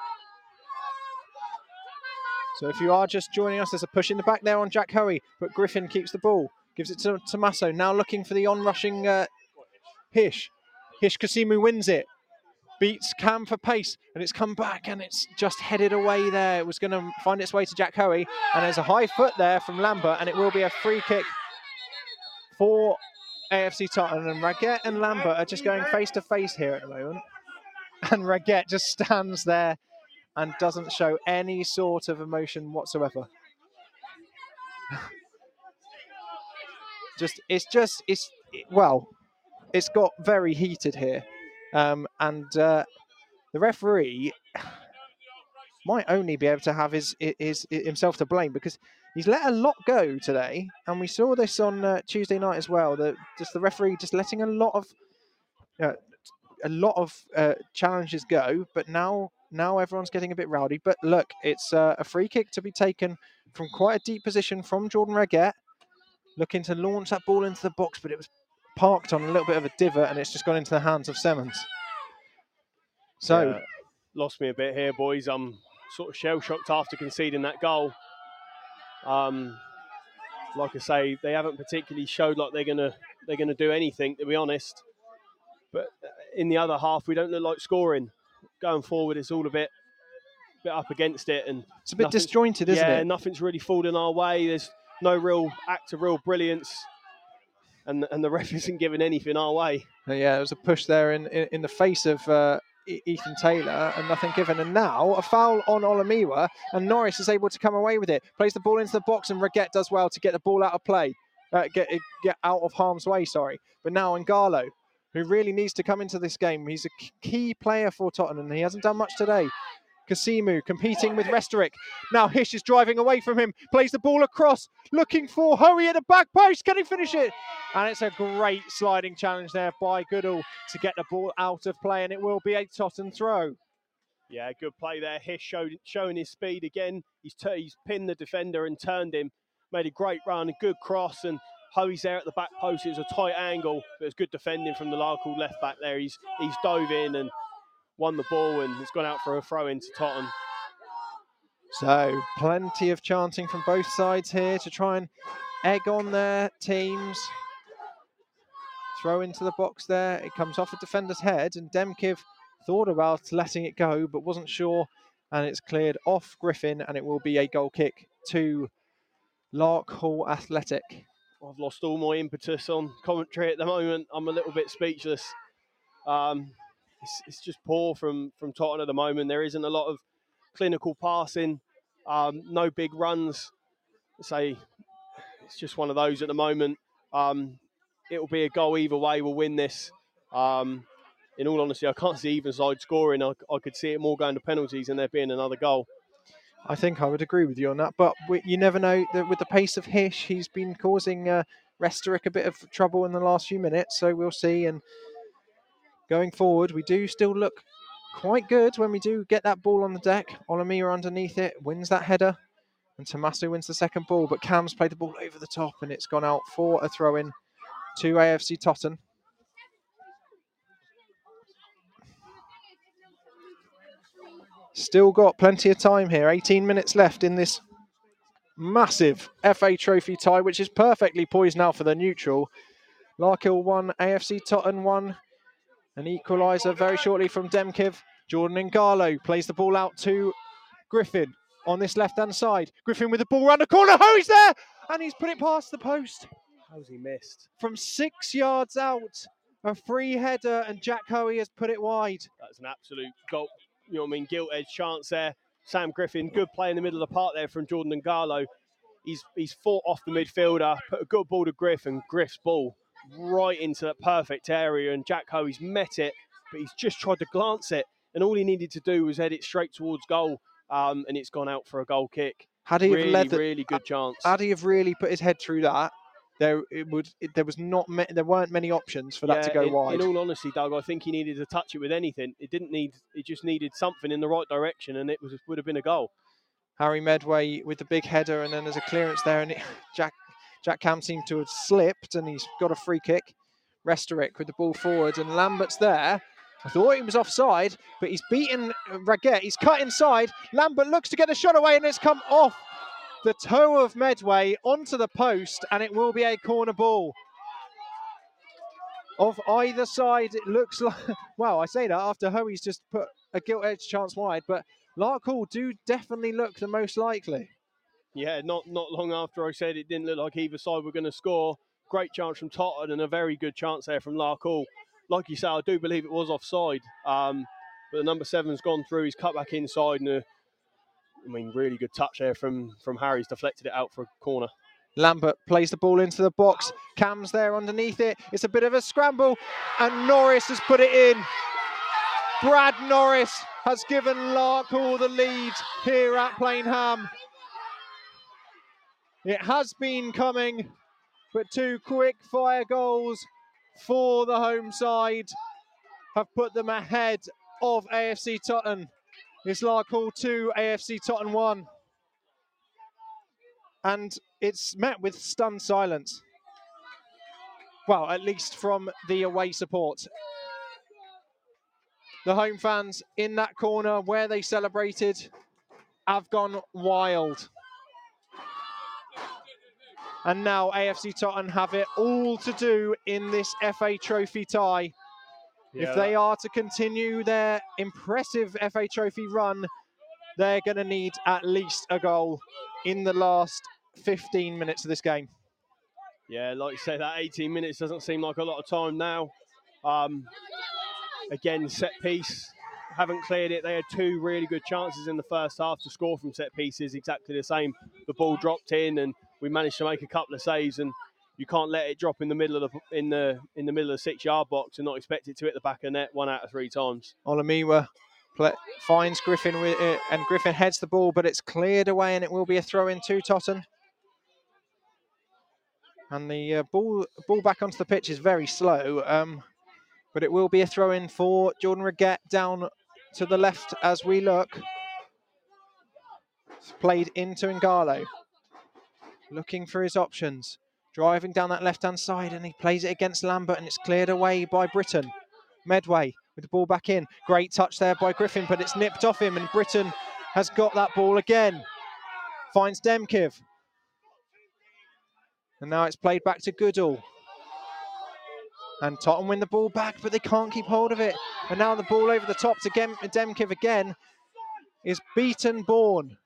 So if you are just joining us, there's a push in the back there on Jack Hoey, but Griffin keeps the ball, gives it to Tommaso, now looking for the on-rushing uh, Hish. Hish Kasimu wins it. beats Cam for pace, and it's come back and it's just headed away there. It was going to find its way to Jack Hoey, and there's a high foot there from Lambert, and it will be a free kick for A F C Tottenham. And Raggett and Lambert are just going face to face here at the moment, and Raggett just stands there and doesn't show any sort of emotion whatsoever. just it's just it's well it's got very heated here, um, and uh, the referee might only be able to have his, his, his himself to blame, because he's let a lot go today, and we saw this on uh, Tuesday night as well. That just the referee just letting a lot of uh, a lot of uh, challenges go, but now now everyone's getting a bit rowdy. But look, it's uh, a free kick to be taken from quite a deep position from Jordan Raggett, looking to launch that ball into the box, but it was parked on a little bit of a divot, and it's just gone into the hands of Semmens. So, yeah, lost me a bit here, boys. I'm sort of shell-shocked after conceding that goal. Um, like I say, they haven't particularly showed like they're gonna they're gonna do anything, to be honest. But in the other half, we don't look like scoring. Going forward, it's all a bit bit up against it, and it's a bit disjointed, isn't yeah, it? Nothing's really falling our way. There's no real act of real brilliance, and and the ref isn't giving anything our way. Yeah, there was a push there in in, in the face of uh, Ethan Taylor, and nothing given. And now a foul on Olamiwa, and Norris is able to come away with it. Plays the ball into the box, and Raggett does well to get the ball out of play, uh, get get out of harm's way. Sorry, but now Ngalo, who really needs to come into this game. He's a key player for Tottenham, and he hasn't done much today. Kasimu competing with Restorick. Now Hish is driving away from him, plays the ball across, looking for Hoey at the back post. Can he finish it? And it's a great sliding challenge there by Goodall to get the ball out of play, and it will be a Tottenham throw. Yeah, good play there. Hish showed, showing his speed again. He's, t- he's pinned the defender and turned him. Made a great run, a good cross, and Hoey's there at the back post. It was a tight angle, but it was good defending from the Larkle left back there. He's he's dove in and won the ball, and it's gone out for a throw into Tottenham. So plenty of chanting from both sides here to try and egg on their teams. Throw into the box there. It comes off a defender's head, and Demkiv thought about letting it go but wasn't sure, and it's cleared off Griffin, and it will be a goal kick to Larkhall Athletic. I've lost all my impetus on commentary at the moment. I'm a little bit speechless. Um, it's, it's just poor from, from Tottenham at the moment. There isn't a lot of clinical passing, um, no big runs. Say, it's just one of those at the moment. Um, it'll be a goal either way. We'll win this. Um, in all honesty, I can't see even side scoring. I, I could see it more going to penalties and there being another goal. I think I would agree with you on that, but we, you never know. That with the pace of Hish, he's been causing uh, Restorick a bit of trouble in the last few minutes, so we'll see. And going forward, we do still look quite good when we do get that ball on the deck. Olamiya underneath it, wins that header, and Tommaso wins the second ball, but Cam's played the ball over the top, and it's gone out for a throw-in to A F C Tottenham. Still got plenty of time here, eighteen minutes left in this massive F A Trophy tie, which is perfectly poised now for the neutral. Larkhill one, A F C Tottenham one. An equaliser very shortly from Demkiv. Jordan Ngalo plays the ball out to Griffin on this left-hand side. Griffin with the ball around the corner. Oh, he's there! And he's put it past the post. How's he missed? From six yards out, a free header, and Jack Hoey has put it wide. That's an absolute goal. You know what I mean? Gilt-edged chance there. Sam Griffin, good play in the middle of the park there from Jordan Ngalo. He's he's fought off the midfielder, put a good ball to Griff, and Griff's ball right into that perfect area, and Jack Hoey's met it, but he's just tried to glance it, and all he needed to do was head it straight towards goal, um, and it's gone out for a goal kick. Had he really, have led the, really good chance. Had he have really put his head through that, there it would it, there was not me, there weren't many options for yeah, that to go in, wide. In all honesty, Doug, I think he needed to touch it with anything. It didn't need. It just needed something in the right direction, and it was would have been a goal. Harry Medway with the big header, and then there's a clearance there, and it, Jack Jack Cam seemed to have slipped, and he's got a free kick. Restorick with the ball forward, and Lambert's there. I thought he was offside, but he's beaten Raggett. He's cut inside. Lambert looks to get the shot away, and it's come off the toe of Medway onto the post, and it will be a corner ball. of either side. It looks like, well, I say that after Hoey's just put a gilt-edged chance wide, but Larkhall do definitely look the most likely. Yeah, not not long after I said it didn't look like either side were going to score. Great chance from Totton and a very good chance there from Larkhall. Like you say, I do believe it was offside, um, but the number seven's gone through. He's cut back inside, and a, I mean, really good touch there from from Harry's deflected it out for a corner. Lambert plays the ball into the box. Cam's there underneath it. It's a bit of a scramble, and Norris has put it in. Brad Norris has given Larkhall the lead here at Plainham. It has been coming, but two quick fire goals for the home side have put them ahead of A F C Totton. It's Larkhall two, A F C Totton one. And it's met with stunned silence. Well, at least from the away support. The home fans in that corner where they celebrated have gone wild. And now A F C Totton have it all to do in this F A Trophy tie. Yeah, if they that- are to continue their impressive F A Trophy run, they're going to need at least a goal in the last fifteen minutes of this game. Yeah, like you say, that eighteen minutes doesn't seem like a lot of time now. Um, again, set piece, haven't cleared it. They had two really good chances in the first half to score from set pieces, exactly the same. The ball dropped in, and we managed to make a couple of saves. And you can't let it drop in the middle of the in the in the middle of the six-yard box and not expect it to hit the back of the net one out of three times. Olamiwa play, finds Griffin with it, and Griffin heads the ball, but it's cleared away, and it will be a throw in to Totton. And the uh, ball ball back onto the pitch is very slow, um, but it will be a throw in for Jordan Reguette down to the left as we look. It's played into Ngalo, looking for his options, driving down that left-hand side, and he plays it against Lambert, and it's cleared away by Britton. Medway with the ball back in. Great touch there by Griffin, but it's nipped off him, and Britton has got that ball again. Finds Demkiv. And now it's played back to Goodall. And Tottenham win the ball back, but they can't keep hold of it. And now the ball over the top to Demkiv again is beaten Bourne.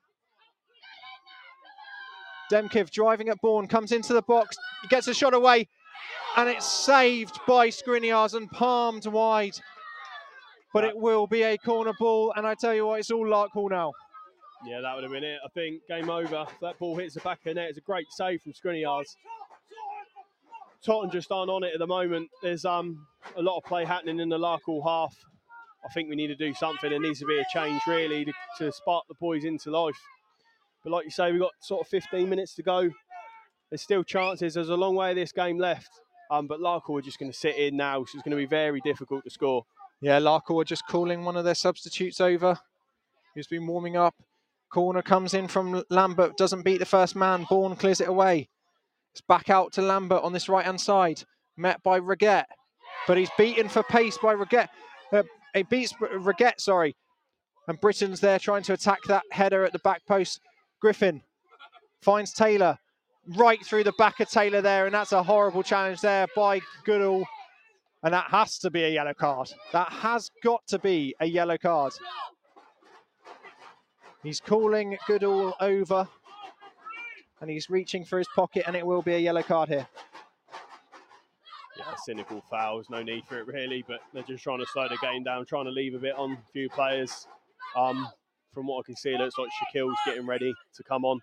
Demkiv driving at Bourne, comes into the box, he gets a shot away, and it's saved by Skriniars and palmed wide. But it will be a corner ball, and I tell you what, it's all Larkhall now. Yeah, that would have been it. I think game over. If that ball hits the back of the net, it's a great save from Skriniars. Tottenham just aren't on it at the moment. There's um a lot of play happening in the Larkhall half. I think we need to do something. There needs to be a change, really, to, to spark the boys into life. But like you say, we've got sort of fifteen minutes to go. There's still chances. There's a long way of this game left. Um, but Larkhall are just going to sit in now, so it's going to be very difficult to score. Yeah, Larkhall are just calling one of their substitutes over, who's been warming up. Corner comes in from Lambert, doesn't beat the first man. Bourne clears it away. It's back out to Lambert on this right-hand side, met by Reguette. But he's beaten for pace by Reguette. Uh, he beats Reguette, sorry. And Britton's there trying to attack that header at the back post. Griffin finds Taylor, right through the back of Taylor there, and that's a horrible challenge there by Goodall. And that has to be a yellow card. That has got to be a yellow card. He's calling Goodall over, and he's reaching for his pocket, and it will be a yellow card here. Yeah, cynical fouls, no need for it really, but they're just trying to slow the game down, trying to leave a bit on a few players. Um, from what I can see, it looks like Shaquille's getting ready to come on.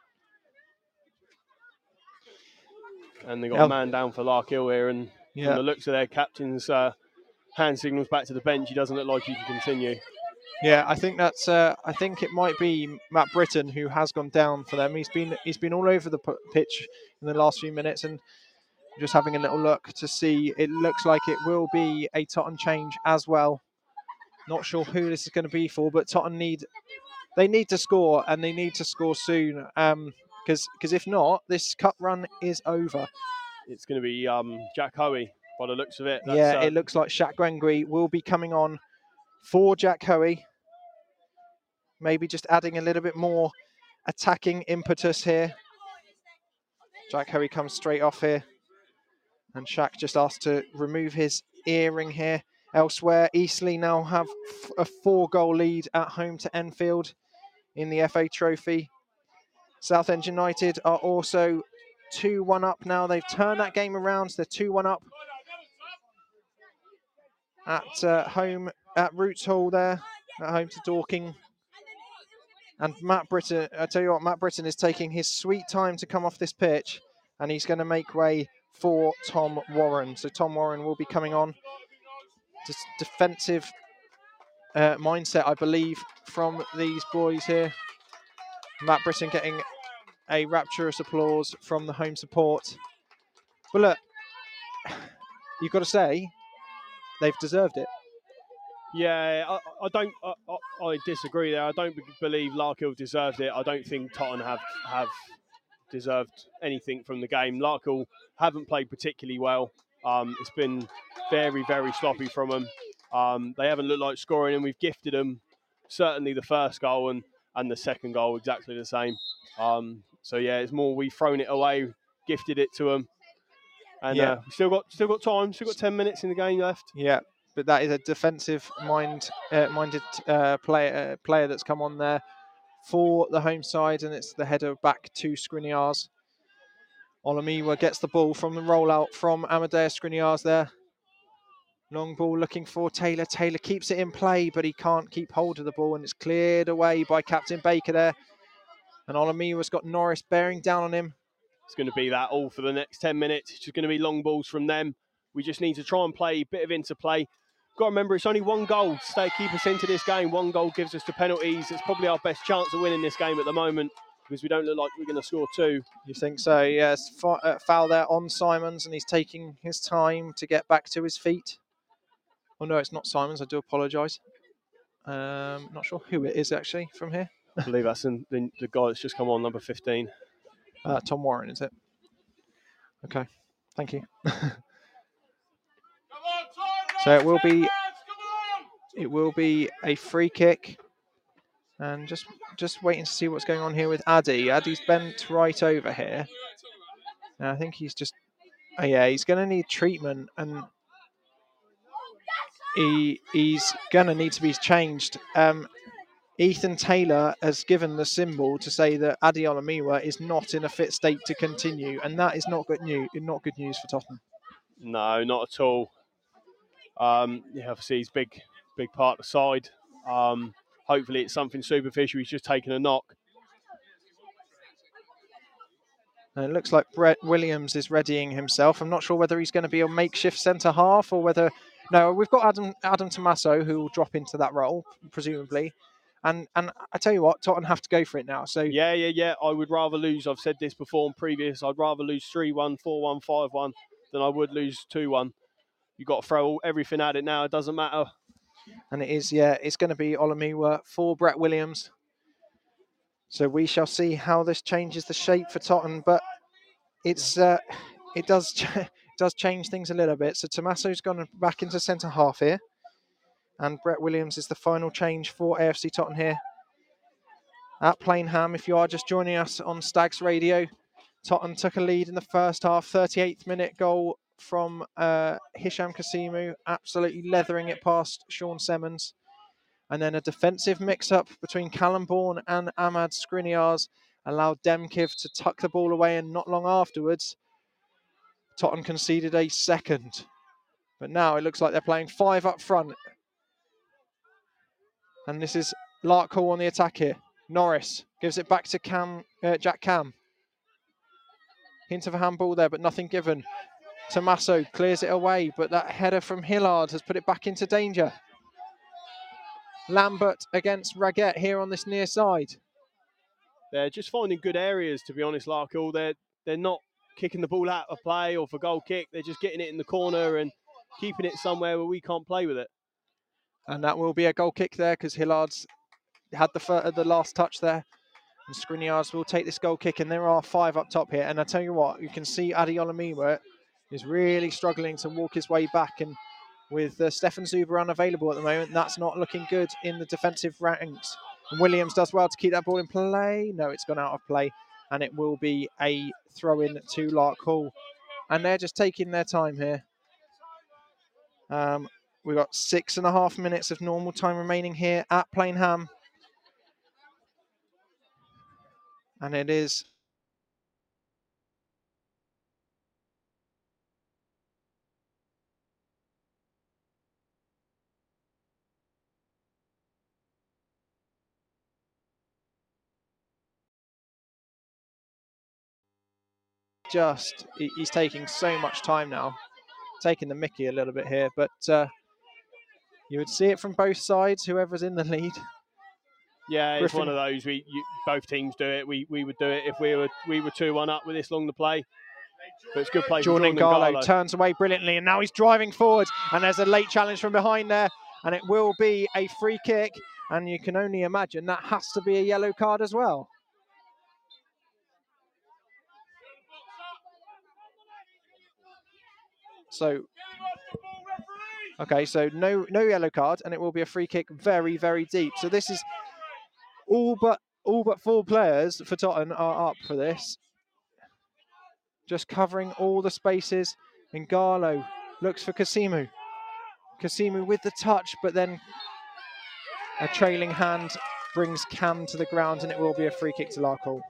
And they've got Oh. a man down for Larkhill here, and Yeah. from the looks of their captain's uh, hand signals back to the bench, he doesn't look like he can continue. Yeah, I think that's. Uh, I think it might be Matt Britton who has gone down for them. He's been he's been all over the p- pitch in the last few minutes, and just having a little look to see. It looks like it will be a Tottenham change as well. Not sure who this is going to be for, but Tottenham need they need to score, and they need to score soon. Um, because because if not, this cup run is over. It's going to be um, Jack Hoey by the looks of it. That's, yeah, uh, it looks like Shaq Gwengui will be coming on for Jack Hoey. Maybe just adding a little bit more attacking impetus here. Jack Hoey comes straight off here. And Shaq just asked to remove his earring here. Elsewhere, Eastleigh now have a four-goal lead at home to Enfield in the F A Trophy. Southend United are also two one up now. They've turned that game around. So they're two one up at uh, home at Roots Hall there, at home to Dorking. And Matt Britton, I tell you what, Matt Britton is taking his sweet time to come off this pitch, and he's going to make way for Tom Warren. So Tom Warren will be coming on. Just defensive uh, mindset, I believe, from these boys here. Matt Britton getting a rapturous applause from the home support. But look, you've got to say, they've deserved it. Yeah, I, I don't. I, I, I disagree there. I don't b- believe Larkhill deserved it. I don't think Tottenham have have deserved anything from the game. Larkhill haven't played particularly well. Um, it's been very, very sloppy from them. Um, they haven't looked like scoring, and we've gifted them certainly the first goal and, and the second goal exactly the same. Um, so yeah, it's more we've thrown it away, gifted it to them, and Yeah. uh, still got still got time. Still got ten minutes in the game left. Yeah, but that is a defensive mind uh, minded uh, player uh, player that's come on there for the home side, and it's the header back to Skriniars. Olamiwa gets the ball from the rollout from Amadeus Skriniars there. Long ball looking for Taylor. Taylor keeps it in play, but he can't keep hold of the ball, and it's cleared away by Captain Baker there. And Olamiwa's got Norris bearing down on him. It's going to be that all for the next ten minutes. It's just going to be long balls from them. We just need to try and play a bit of interplay. Got to remember, it's only one goal to stay, keep us into this game. One goal gives us the penalties. It's probably our best chance of winning this game at the moment because we don't look like we're going to score two. You think so? Yes. F- uh, foul there on Simons, and he's taking his time to get back to his feet. Oh, no, it's not Simons. I do apologise. Um, not sure who it is, actually, from here. I believe that's in, the, the guy that's just come on, number fifteen. Uh, Tom Warren, is it? Okay. Thank you. So it will be it will be a free kick. And just just waiting to see what's going on here with Addy. Addy's bent right over here. And I think he's just... Oh, yeah, he's going to need treatment. And he he's going to need to be changed. Um, Ethan Taylor has given the symbol to say that Adi Olamiwa is not in a fit state to continue. And that is not good news, not good news for Tottenham. No, not at all. Um, yeah, obviously he's big, big part of the side. Um, hopefully it's something superficial. He's just taken a knock. And it looks like Brett Williams is readying himself. I'm not sure whether he's going to be a makeshift centre half or whether... No, we've got Adam Adam Tommaso who will drop into that role, presumably. And and I tell you what, Tottenham have to go for it now. So Yeah, yeah, yeah. I would rather lose. I've said this before in previous. I'd rather lose three one, four one, five one than I would lose two one. You've got to throw everything at it now. It doesn't matter. And it is, yeah, it's going to be Olamiwa for Brett Williams. So we shall see how this changes the shape for Tottenham. But it's uh, it does ch- it does change things a little bit. So Tommaso's gone back into centre half here. And Brett Williams is the final change for A F C Tottenham here at Plainham. If you are just joining us on Stags Radio, Tottenham took a lead in the first half. thirty-eighth minute goal from uh, Hisham Kasimu, absolutely leathering it past Sean Semmons. And then a defensive mix-up between Callum Bourne and Ahmad Skriniars allowed Demkiv to tuck the ball away, and not long afterwards, Tottenham conceded a second. But now it looks like they're playing five up front. And this is Larkhall on the attack here. Norris gives it back to Cam, uh, Jack Cam. Hint of a handball there, but nothing given. Tommaso clears it away, but that header from Hillard has put it back into danger. Lambert against Raggett here on this near side. They're just finding good areas, to be honest, Larkhill. They're, they're not kicking the ball out of play or for goal kick. They're just getting it in the corner and keeping it somewhere where we can't play with it. And that will be a goal kick there because Hillard's had the fir- the last touch there. And Skriniars will take this goal kick, and there are five up top here. And I tell you what, you can see Adi Olamiwa is really struggling to walk his way back. And with uh, Stefan Zuber unavailable at the moment, that's not looking good in the defensive ranks. And Williams does well to keep that ball in play. No, it's gone out of play. And it will be a throw-in to Larkhall. and they're just taking their time here. Um, we've got six and a half minutes of normal time remaining here at Plainham. And it is just, he's taking so much time now, taking the mickey a little bit here, but uh, you would see it from both sides, whoever's in the lead. Yeah, it's Griffin. one of those. We you, both teams do it. We we would do it if we were we were two one up with this long to play. But it's good play from Jordan Jordan N'Galo N'Galo. turns away brilliantly, and now he's driving forward, and there's a late challenge from behind there, and it will be a free kick, and you can only imagine that has to be a yellow card as well. So, okay, so no no yellow card, and it will be a free kick very, very deep. So this is all but all but four players for Tottenham are up for this. Just covering all the spaces. N'Galo looks for Kasimu. Kasimu with the touch, but then a trailing hand brings Cam to the ground, and it will be a free kick to Larkhall.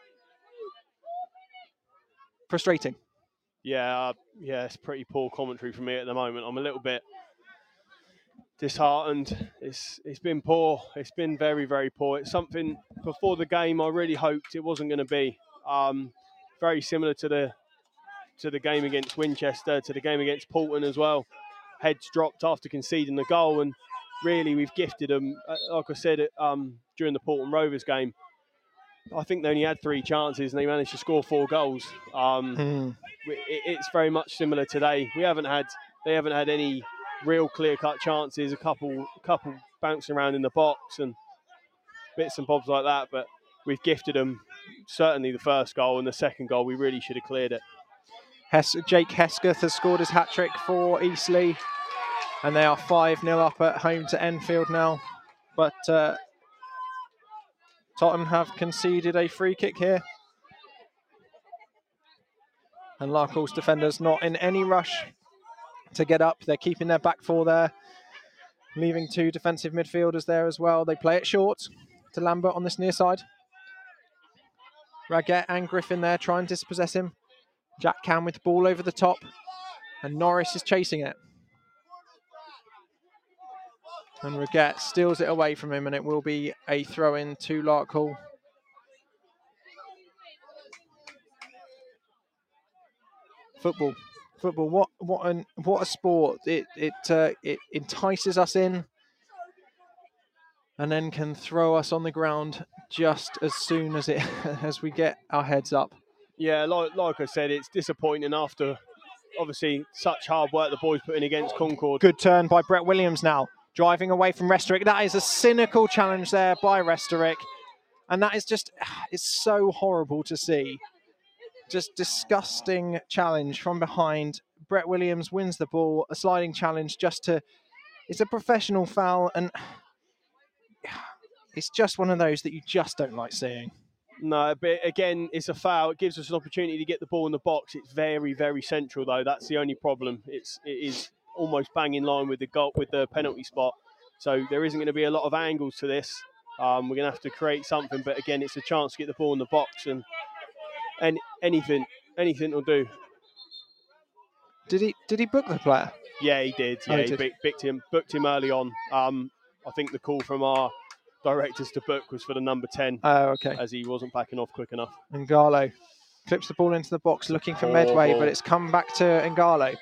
Frustrating. Yeah, uh, yeah, it's pretty poor commentary from me at the moment. I'm a little bit disheartened. It's it's been poor. It's been very, very poor. It's something before the game I really hoped it wasn't going to be. Um, very similar to the to the game against Winchester, to the game against Poulton as well. Heads dropped after conceding the goal, and really we've gifted them. Like I said um, during the Poulton Rovers game, I think they only had three chances and they managed to score four goals. Um, mm. it, it's very much similar today. We haven't had they haven't had any real clear-cut chances. A couple, a couple bouncing around in the box and bits and bobs like that. But we've gifted them certainly the first goal, and the second goal we really should have cleared it. Hes- Jake Hesketh has scored his hat-trick for Eastleigh, and they are five nil up at home to Enfield now. But uh, Tottenham have conceded a free kick here. And Larkhall's defenders not in any rush to get up. They're keeping their back four there, leaving two defensive midfielders there as well. They play it short to Lambert on this near side. Raggett and Griffin there trying to dispossess him. Jack Cam with the ball over the top, and Norris is chasing it. And Raggett steals it away from him, and it will be a throw-in to Larkhall. Football, football. What what an what a sport! It it uh, it entices us in, and then can throw us on the ground just as soon as it as we get our heads up. Yeah, like like I said, it's disappointing after obviously such hard work the boys put in against Concord. Good turn by Brett Williams now, driving away from Restorick. That is a cynical challenge there by Restorick, and that is just it's so horrible to see. Just disgusting challenge from behind. Brett Williams wins the ball, a sliding challenge just to, it's a professional foul, and it's just one of those that you just don't like seeing. No, but again, it's a foul. It gives us an opportunity to get the ball in the box. It's very, very central though. That's the only problem. It's it is almost bang in line with the goal, with the penalty spot. So there isn't going to be a lot of angles to this. Um, we're going to have to create something, but again, it's a chance to get the ball in the box, and and anything, anything will do. Did he? Did he book the player? Yeah, he did. Yeah, oh, he, he, did. Booked, booked him. Booked him early on. Um, I think the call from our directors to book was for the number ten. Oh, okay. As he wasn't backing off quick enough. N'Galo clips the ball into the box, looking for Poor Medway, ball. but it's come back to N'Galo.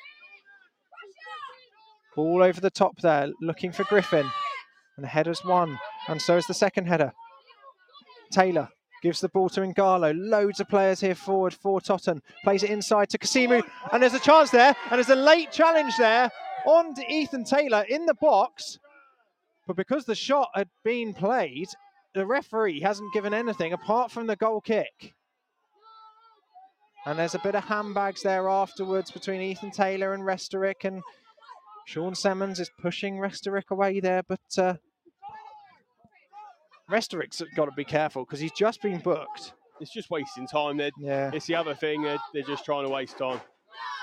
Ball over the top there, looking for Griffin, and the header's won, and so is the second header. Taylor gives the ball to N'Galo. Loads of players here forward for Tottenham. Plays it inside to Kasimu, and there's a chance there, and there's a late challenge there on to Ethan Taylor in the box. But because the shot had been played, the referee hasn't given anything apart from the goal kick. And there's a bit of handbags there afterwards between Ethan Taylor and Restorick, and Sean Semmons is pushing Restorick away there, but uh, Restorick's got to be careful because he's just been booked. It's just wasting time. They're, yeah. It's the other thing. They're, they're just trying to waste time.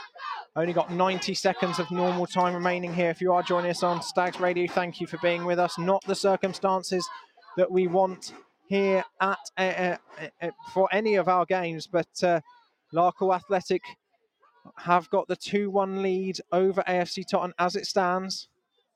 Only got ninety seconds of normal time remaining here. If you are joining us on Stags Radio, thank you for being with us. Not the circumstances that we want here at uh, uh, uh, for any of our games, but uh, Larkhall Athletic have got the two one lead over A F C Totton as it stands.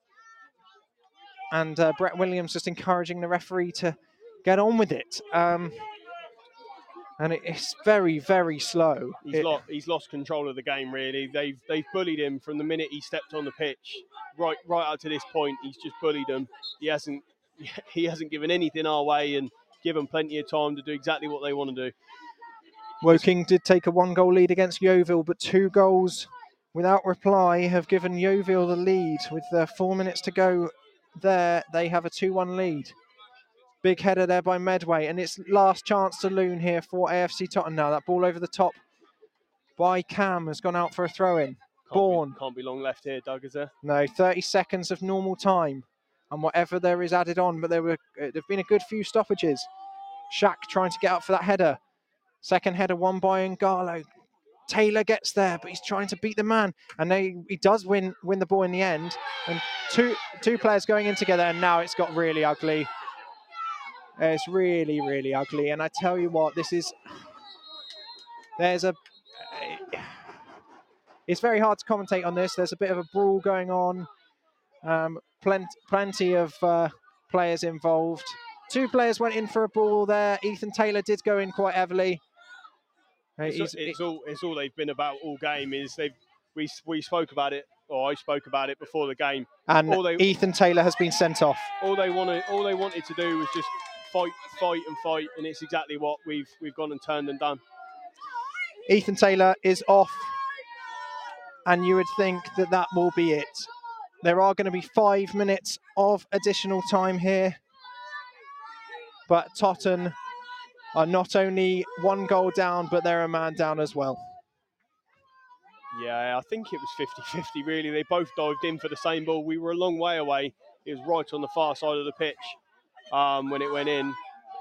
And uh, Brett Williams just encouraging the referee to get on with it. Um, and it, it's very, very slow. He's, It, lost, he's lost control of the game, really. They've they've bullied him from the minute he stepped on the pitch. Right right up to this point, he's just bullied them. He hasn't he hasn't given anything our way and given plenty of time to do exactly what they want to do. Woking did take a one-goal lead against Yeovil, but two goals without reply have given Yeovil the lead. With uh, four minutes to go there, they have a two one lead. Big header there by Medway, and it's last chance saloon here for A F C Tottenham now. That ball over the top by Cam has gone out for a throw-in. Can't Bourne. Be, can't be long left here, Doug, is there? No, thirty seconds of normal time, and whatever there is added on, but there were uh, there've been a good few stoppages. Shaq trying to get up for that header. Second header won by Ngalo. Taylor gets there, but he's trying to beat the man, and they, he does win win the ball in the end. And two two players going in together, and now it's got really ugly. It's really, really ugly. And I tell you what, this is... There's a... It's very hard to commentate on this. There's a bit of a brawl going on. Um, plenty, plenty of uh, players involved. Two players went in for a brawl there. Ethan Taylor did go in quite heavily. Uh, It's, he's- it's all it's all they've been about all game. Is they've we we spoke about it, or I spoke about it before the game. and all they- Ethan Taylor has been sent off. All they wanted all they wanted to do was just fight, fight, and fight, and it's exactly what we've we've gone and turned and done. Ethan Taylor is off, and you would think that that will be it. There are going to be five minutes of additional time here, but Tottenham are not only one goal down, but they're a man down as well. Yeah, I think it was fifty-fifty really. They both dived in for the same ball. We were a long way away. It was right on the far side of the pitch um, when it went in.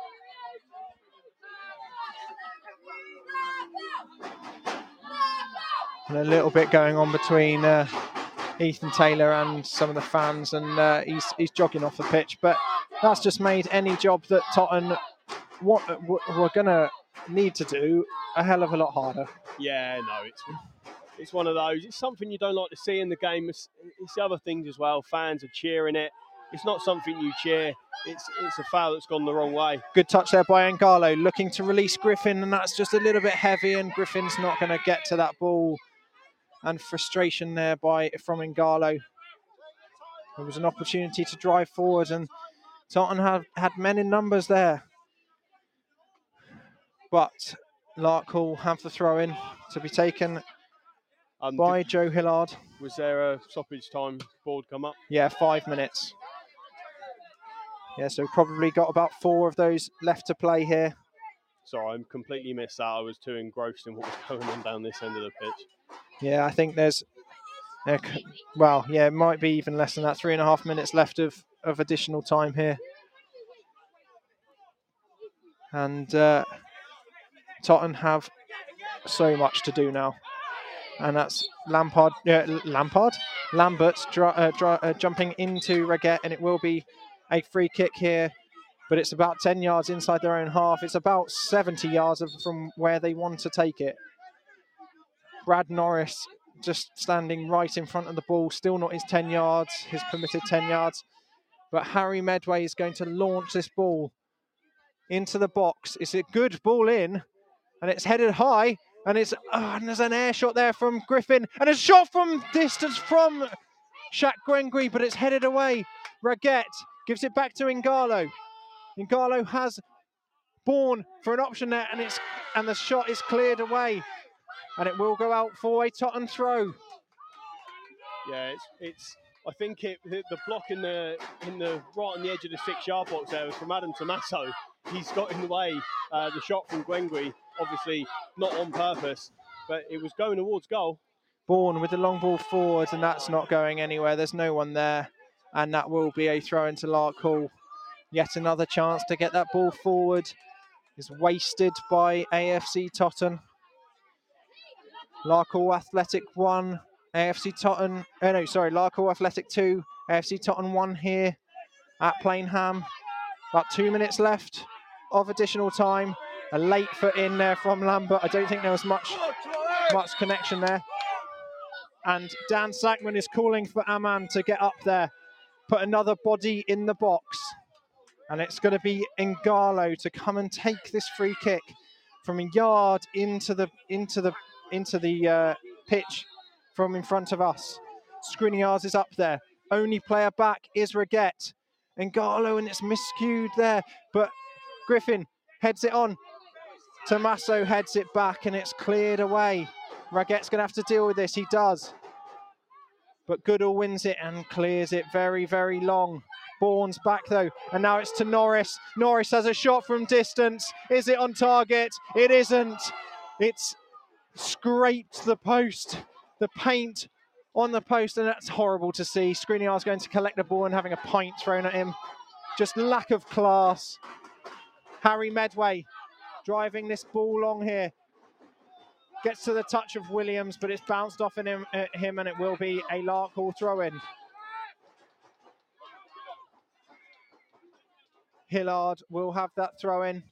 And a little bit going on between uh, Ethan Taylor and some of the fans, and uh, he's he's jogging off the pitch. But that's just made any job that Tottenham wa- w- were going to need to do a hell of a lot harder. Yeah, no, it's it's one of those. It's something you don't like to see in the game. It's, it's the other things as well. Fans are cheering it. It's not something you cheer. It's it's a foul that's gone the wrong way. Good touch there by Ngalo, looking to release Griffin, and that's just a little bit heavy, and Griffin's not going to get to that ball. And frustration there by from Ngalo. There was an opportunity to drive forward, and Tottenham have had men in numbers there. But Larkhall have the throw-in to be taken Um, by did- Joe Hillard. was there a stoppage time board come up? Yeah, five minutes. Yeah, so probably got about four of those left to play here. Sorry, I completely missed that. I was too engrossed in what was going on down this end of the pitch. Yeah, I think there's, uh, c- well, yeah, it might be even less than that. Three and a half minutes left of, of additional time here. And uh, Tottenham have so much to do now. And that's Lampard, yeah, L- Lampard? Lambert dr- uh, dr- uh, jumping into Reguet, and it will be a free kick here. But it's about ten yards inside their own half. It's about seventy yards of, from where they want to take it. Brad Norris just standing right in front of the ball, still not his ten yards, his permitted ten yards. But Harry Medway is going to launch this ball into the box. It's a good ball in, and it's headed high, and it's oh, and there's an air shot there from Griffin, and a shot from distance from Shaq Gwengui, but it's headed away. Reguet gives it back to Ngalo. Ngalo has Bourne for an option there, and it's and the shot is cleared away. And it will go out for a Tottenham throw. Yeah, it's it's. I think it the, the block in the in the right on the edge of the six-yard box there was from Adam Tommaso. He's got in the way. Uh, the shot from Gwengui, obviously not on purpose, but it was going towards goal. Bourne with the long ball forward, and that's not going anywhere. There's no one there, and that will be a throw into Larkhall. Yet another chance to get that ball forward is wasted by A F C Tottenham. Larkhall Athletic one, A F C Totton, oh no, sorry, Larkhall Athletic two, A F C Totton one here at Plainham. About two minutes left of additional time. A late foot in there from Lambert. I don't think there was much, much connection there. And Dan Sackman is calling for Aman to get up there, put another body in the box. And it's going to be Ngalo to come and take this free kick from a yard into the into the into the uh, pitch from in front of us. Skriniars is up there. Only player back is Raget. Ngalo, and it's miscued there, but Griffin heads it on. Tommaso heads it back, and it's cleared away. Raget's going to have to deal with this. He does. But Goodall wins it and clears it very, very long. Bourne's back though, and now it's to Norris. Norris has a shot from distance. Is it on target? It isn't. It's scraped the post, the paint on the post, and that's horrible to see. Skriniar's going to collect the ball and having a pint thrown at him. Just lack of class. Harry Medway driving this ball long here. Gets to the touch of Williams, but it's bounced off in him, uh, him and it will be a Larkhall throw-in. Hillard will have that throw-in.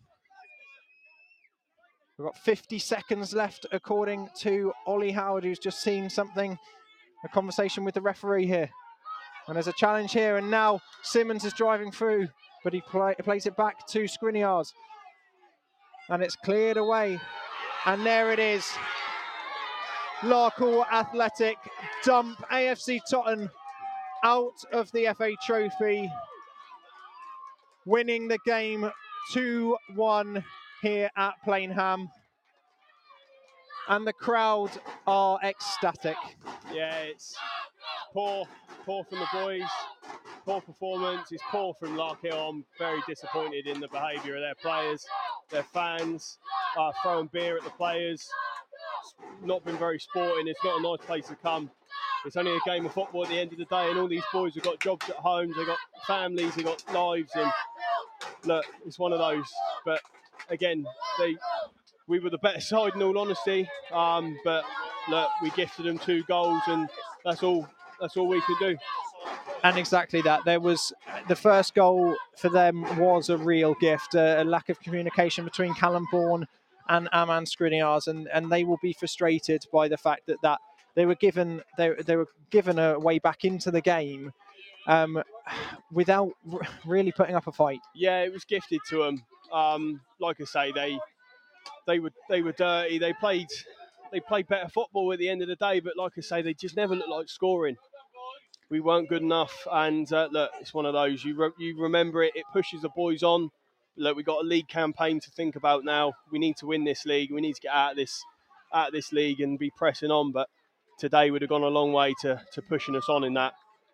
We've got fifty seconds left, according to Ollie Howard, who's just seen something, a conversation with the referee here. And there's a challenge here, and now Simmons is driving through, but he play, plays it back to Skriniars. And it's cleared away. And there it is. Larkhall Athletic dump A F C Totton out of the F A Trophy, winning the game two one here at Plainham. And the crowd are ecstatic. Yeah, it's poor, poor from the boys, poor performance. It's poor from Larkhill. I'm very disappointed in the behaviour of their players, their fans, uh, throwing beer at the players. It's not been very sporting. It's not a nice place to come. It's only a game of football at the end of the day, and all these boys have got jobs at home, they've got families, they've got lives, and look, it's one of those. But again, they we were the better side in all honesty, um, but look, we gifted them two goals, and that's all. That's all we could do. And exactly that. There was the first goal for them was a real gift. A, a lack of communication between Callum Bourne and Aman Skriniars, and and they will be frustrated by the fact that that they were given they they were given a way back into the game um, without r- really putting up a fight. Yeah, it was gifted to them. Um, like I say, they they were they were dirty. They played they played better football at the end of the day, but like I say, they just never looked like scoring. We weren't good enough, and uh, look, it's one of those. You re- you remember it. It pushes the boys on. Look, we've got a league campaign to think about now. We need to win this league. We need to get out of this out of this league and be pressing on. But today would have gone a long way to to pushing us on in that.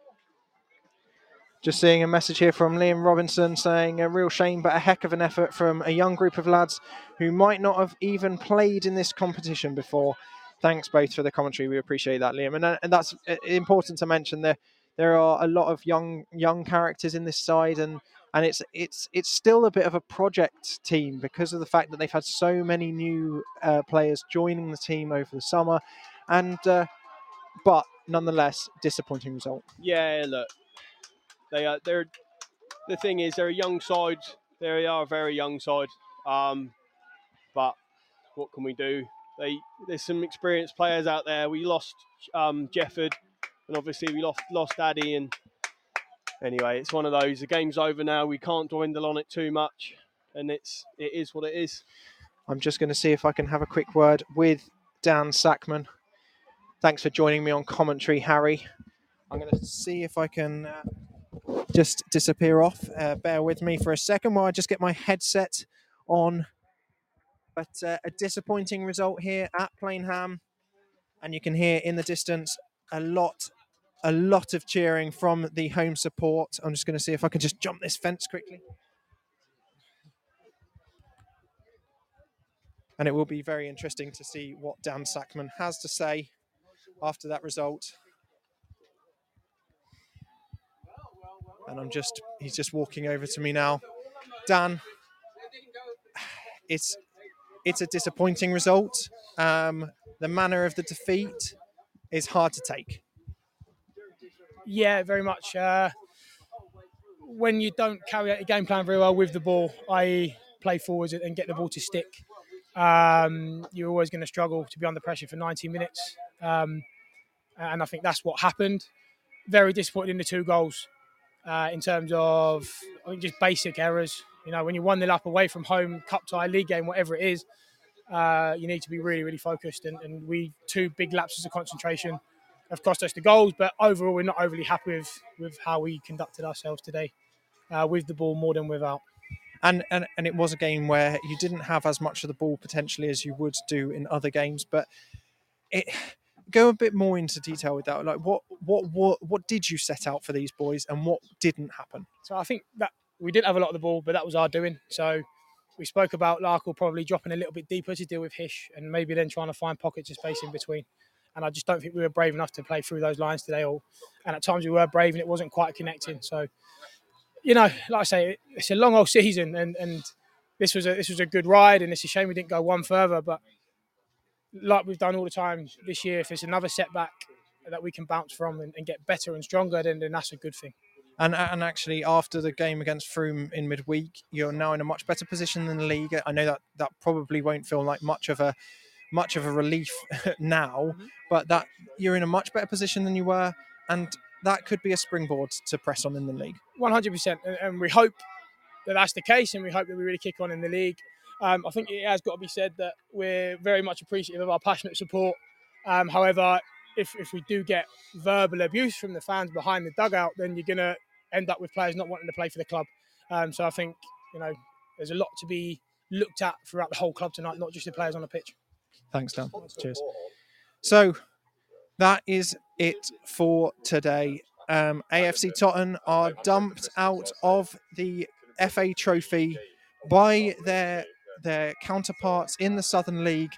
Just seeing a message here from Liam Robinson saying a real shame, but a heck of an effort from a young group of lads who might not have even played in this competition before. Thanks both for the commentary. We appreciate that, Liam. And, uh, and that's important to mention. There, there are a lot of young young characters in this side, and and it's it's it's still a bit of a project team because of the fact that they've had so many new uh, players joining the team over the summer, and uh, but nonetheless, disappointing result. Yeah, look, they are. They're the thing is they're a young side. They are a very young side, um, but what can we do? They there's some experienced players out there. We lost um, Jefford, and obviously we lost lost Addy. And anyway, it's one of those. The game's over now. We can't dwindle on it too much, and it's it is what it is. I'm just going to see if I can have a quick word with Dan Sackman. Thanks for joining me on commentary, Harry. I'm going to see if I can uh, just disappear off. Uh, bear with me for a second while I just get my headset on. But uh, a disappointing result here at Plainham. And you can hear in the distance a lot, a lot of cheering from the home support. I'm just going to see if I can just jump this fence quickly. And it will be very interesting to see what Dan Sackman has to say after that result. And I'm just, he's just walking over to me now. Dan, it's it's a disappointing result. Um, the manner of the defeat, is hard to take. Yeah, very much. Uh, when you don't carry out your game plan very well with the ball, that is play forwards and get the ball to stick, um, you're always going to struggle to be under pressure for ninety minutes. Um, and I think that's what happened. Very disappointed in the two goals uh, in terms of I think just basic errors. You know, when you're one nil up away from home, cup tie, league game, whatever it is, uh, you need to be really, really focused. And, and we two big lapses of concentration have cost us the goals, but overall we're not overly happy with, with how we conducted ourselves today uh, with the ball more than without. And, and and it was a game where you didn't have as much of the ball potentially as you would do in other games, but it go a bit more into detail with that. Like what what what what did you set out for these boys, and what didn't happen? So I think that we didn't have a lot of the ball, but that was our doing. So we spoke about Larkle probably dropping a little bit deeper to deal with Hish, and maybe then trying to find pockets of space in between. And I just don't think we were brave enough to play through those lines today. Or and at times we were brave, and it wasn't quite connecting. So. You know, like I say, it's a long old season, and, and this was a this was a good ride, and it's a shame we didn't go one further. But like we've done all the time this year, if it's another setback that we can bounce from and, and get better and stronger, then, then that's a good thing. And and actually, after the game against Frome in midweek, you're now in a much better position in the league. I know that that probably won't feel like much of a much of a relief now, mm-hmm. but that you're in a much better position than you were, and that could be a springboard to press on in the league. one hundred percent. And we hope that that's the case, and we hope that we really kick on in the league. Um, I think it has got to be said that we're very much appreciative of our passionate support. Um, however, if, if we do get verbal abuse from the fans behind the dugout, then you're going to end up with players not wanting to play for the club. Um, so I think, you know, there's a lot to be looked at throughout the whole club tonight, not just the players on the pitch. Thanks, Dan. Cheers. So that is it for today. Um, A F C Totton are dumped out of the F A Trophy by their their counterparts in the Southern League,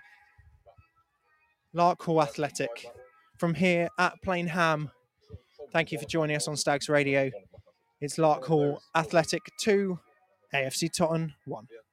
Larkhall Athletic. From here at Plain Ham, thank you for joining us on Stags Radio. It's Larkhall Athletic two, A F C Totton one.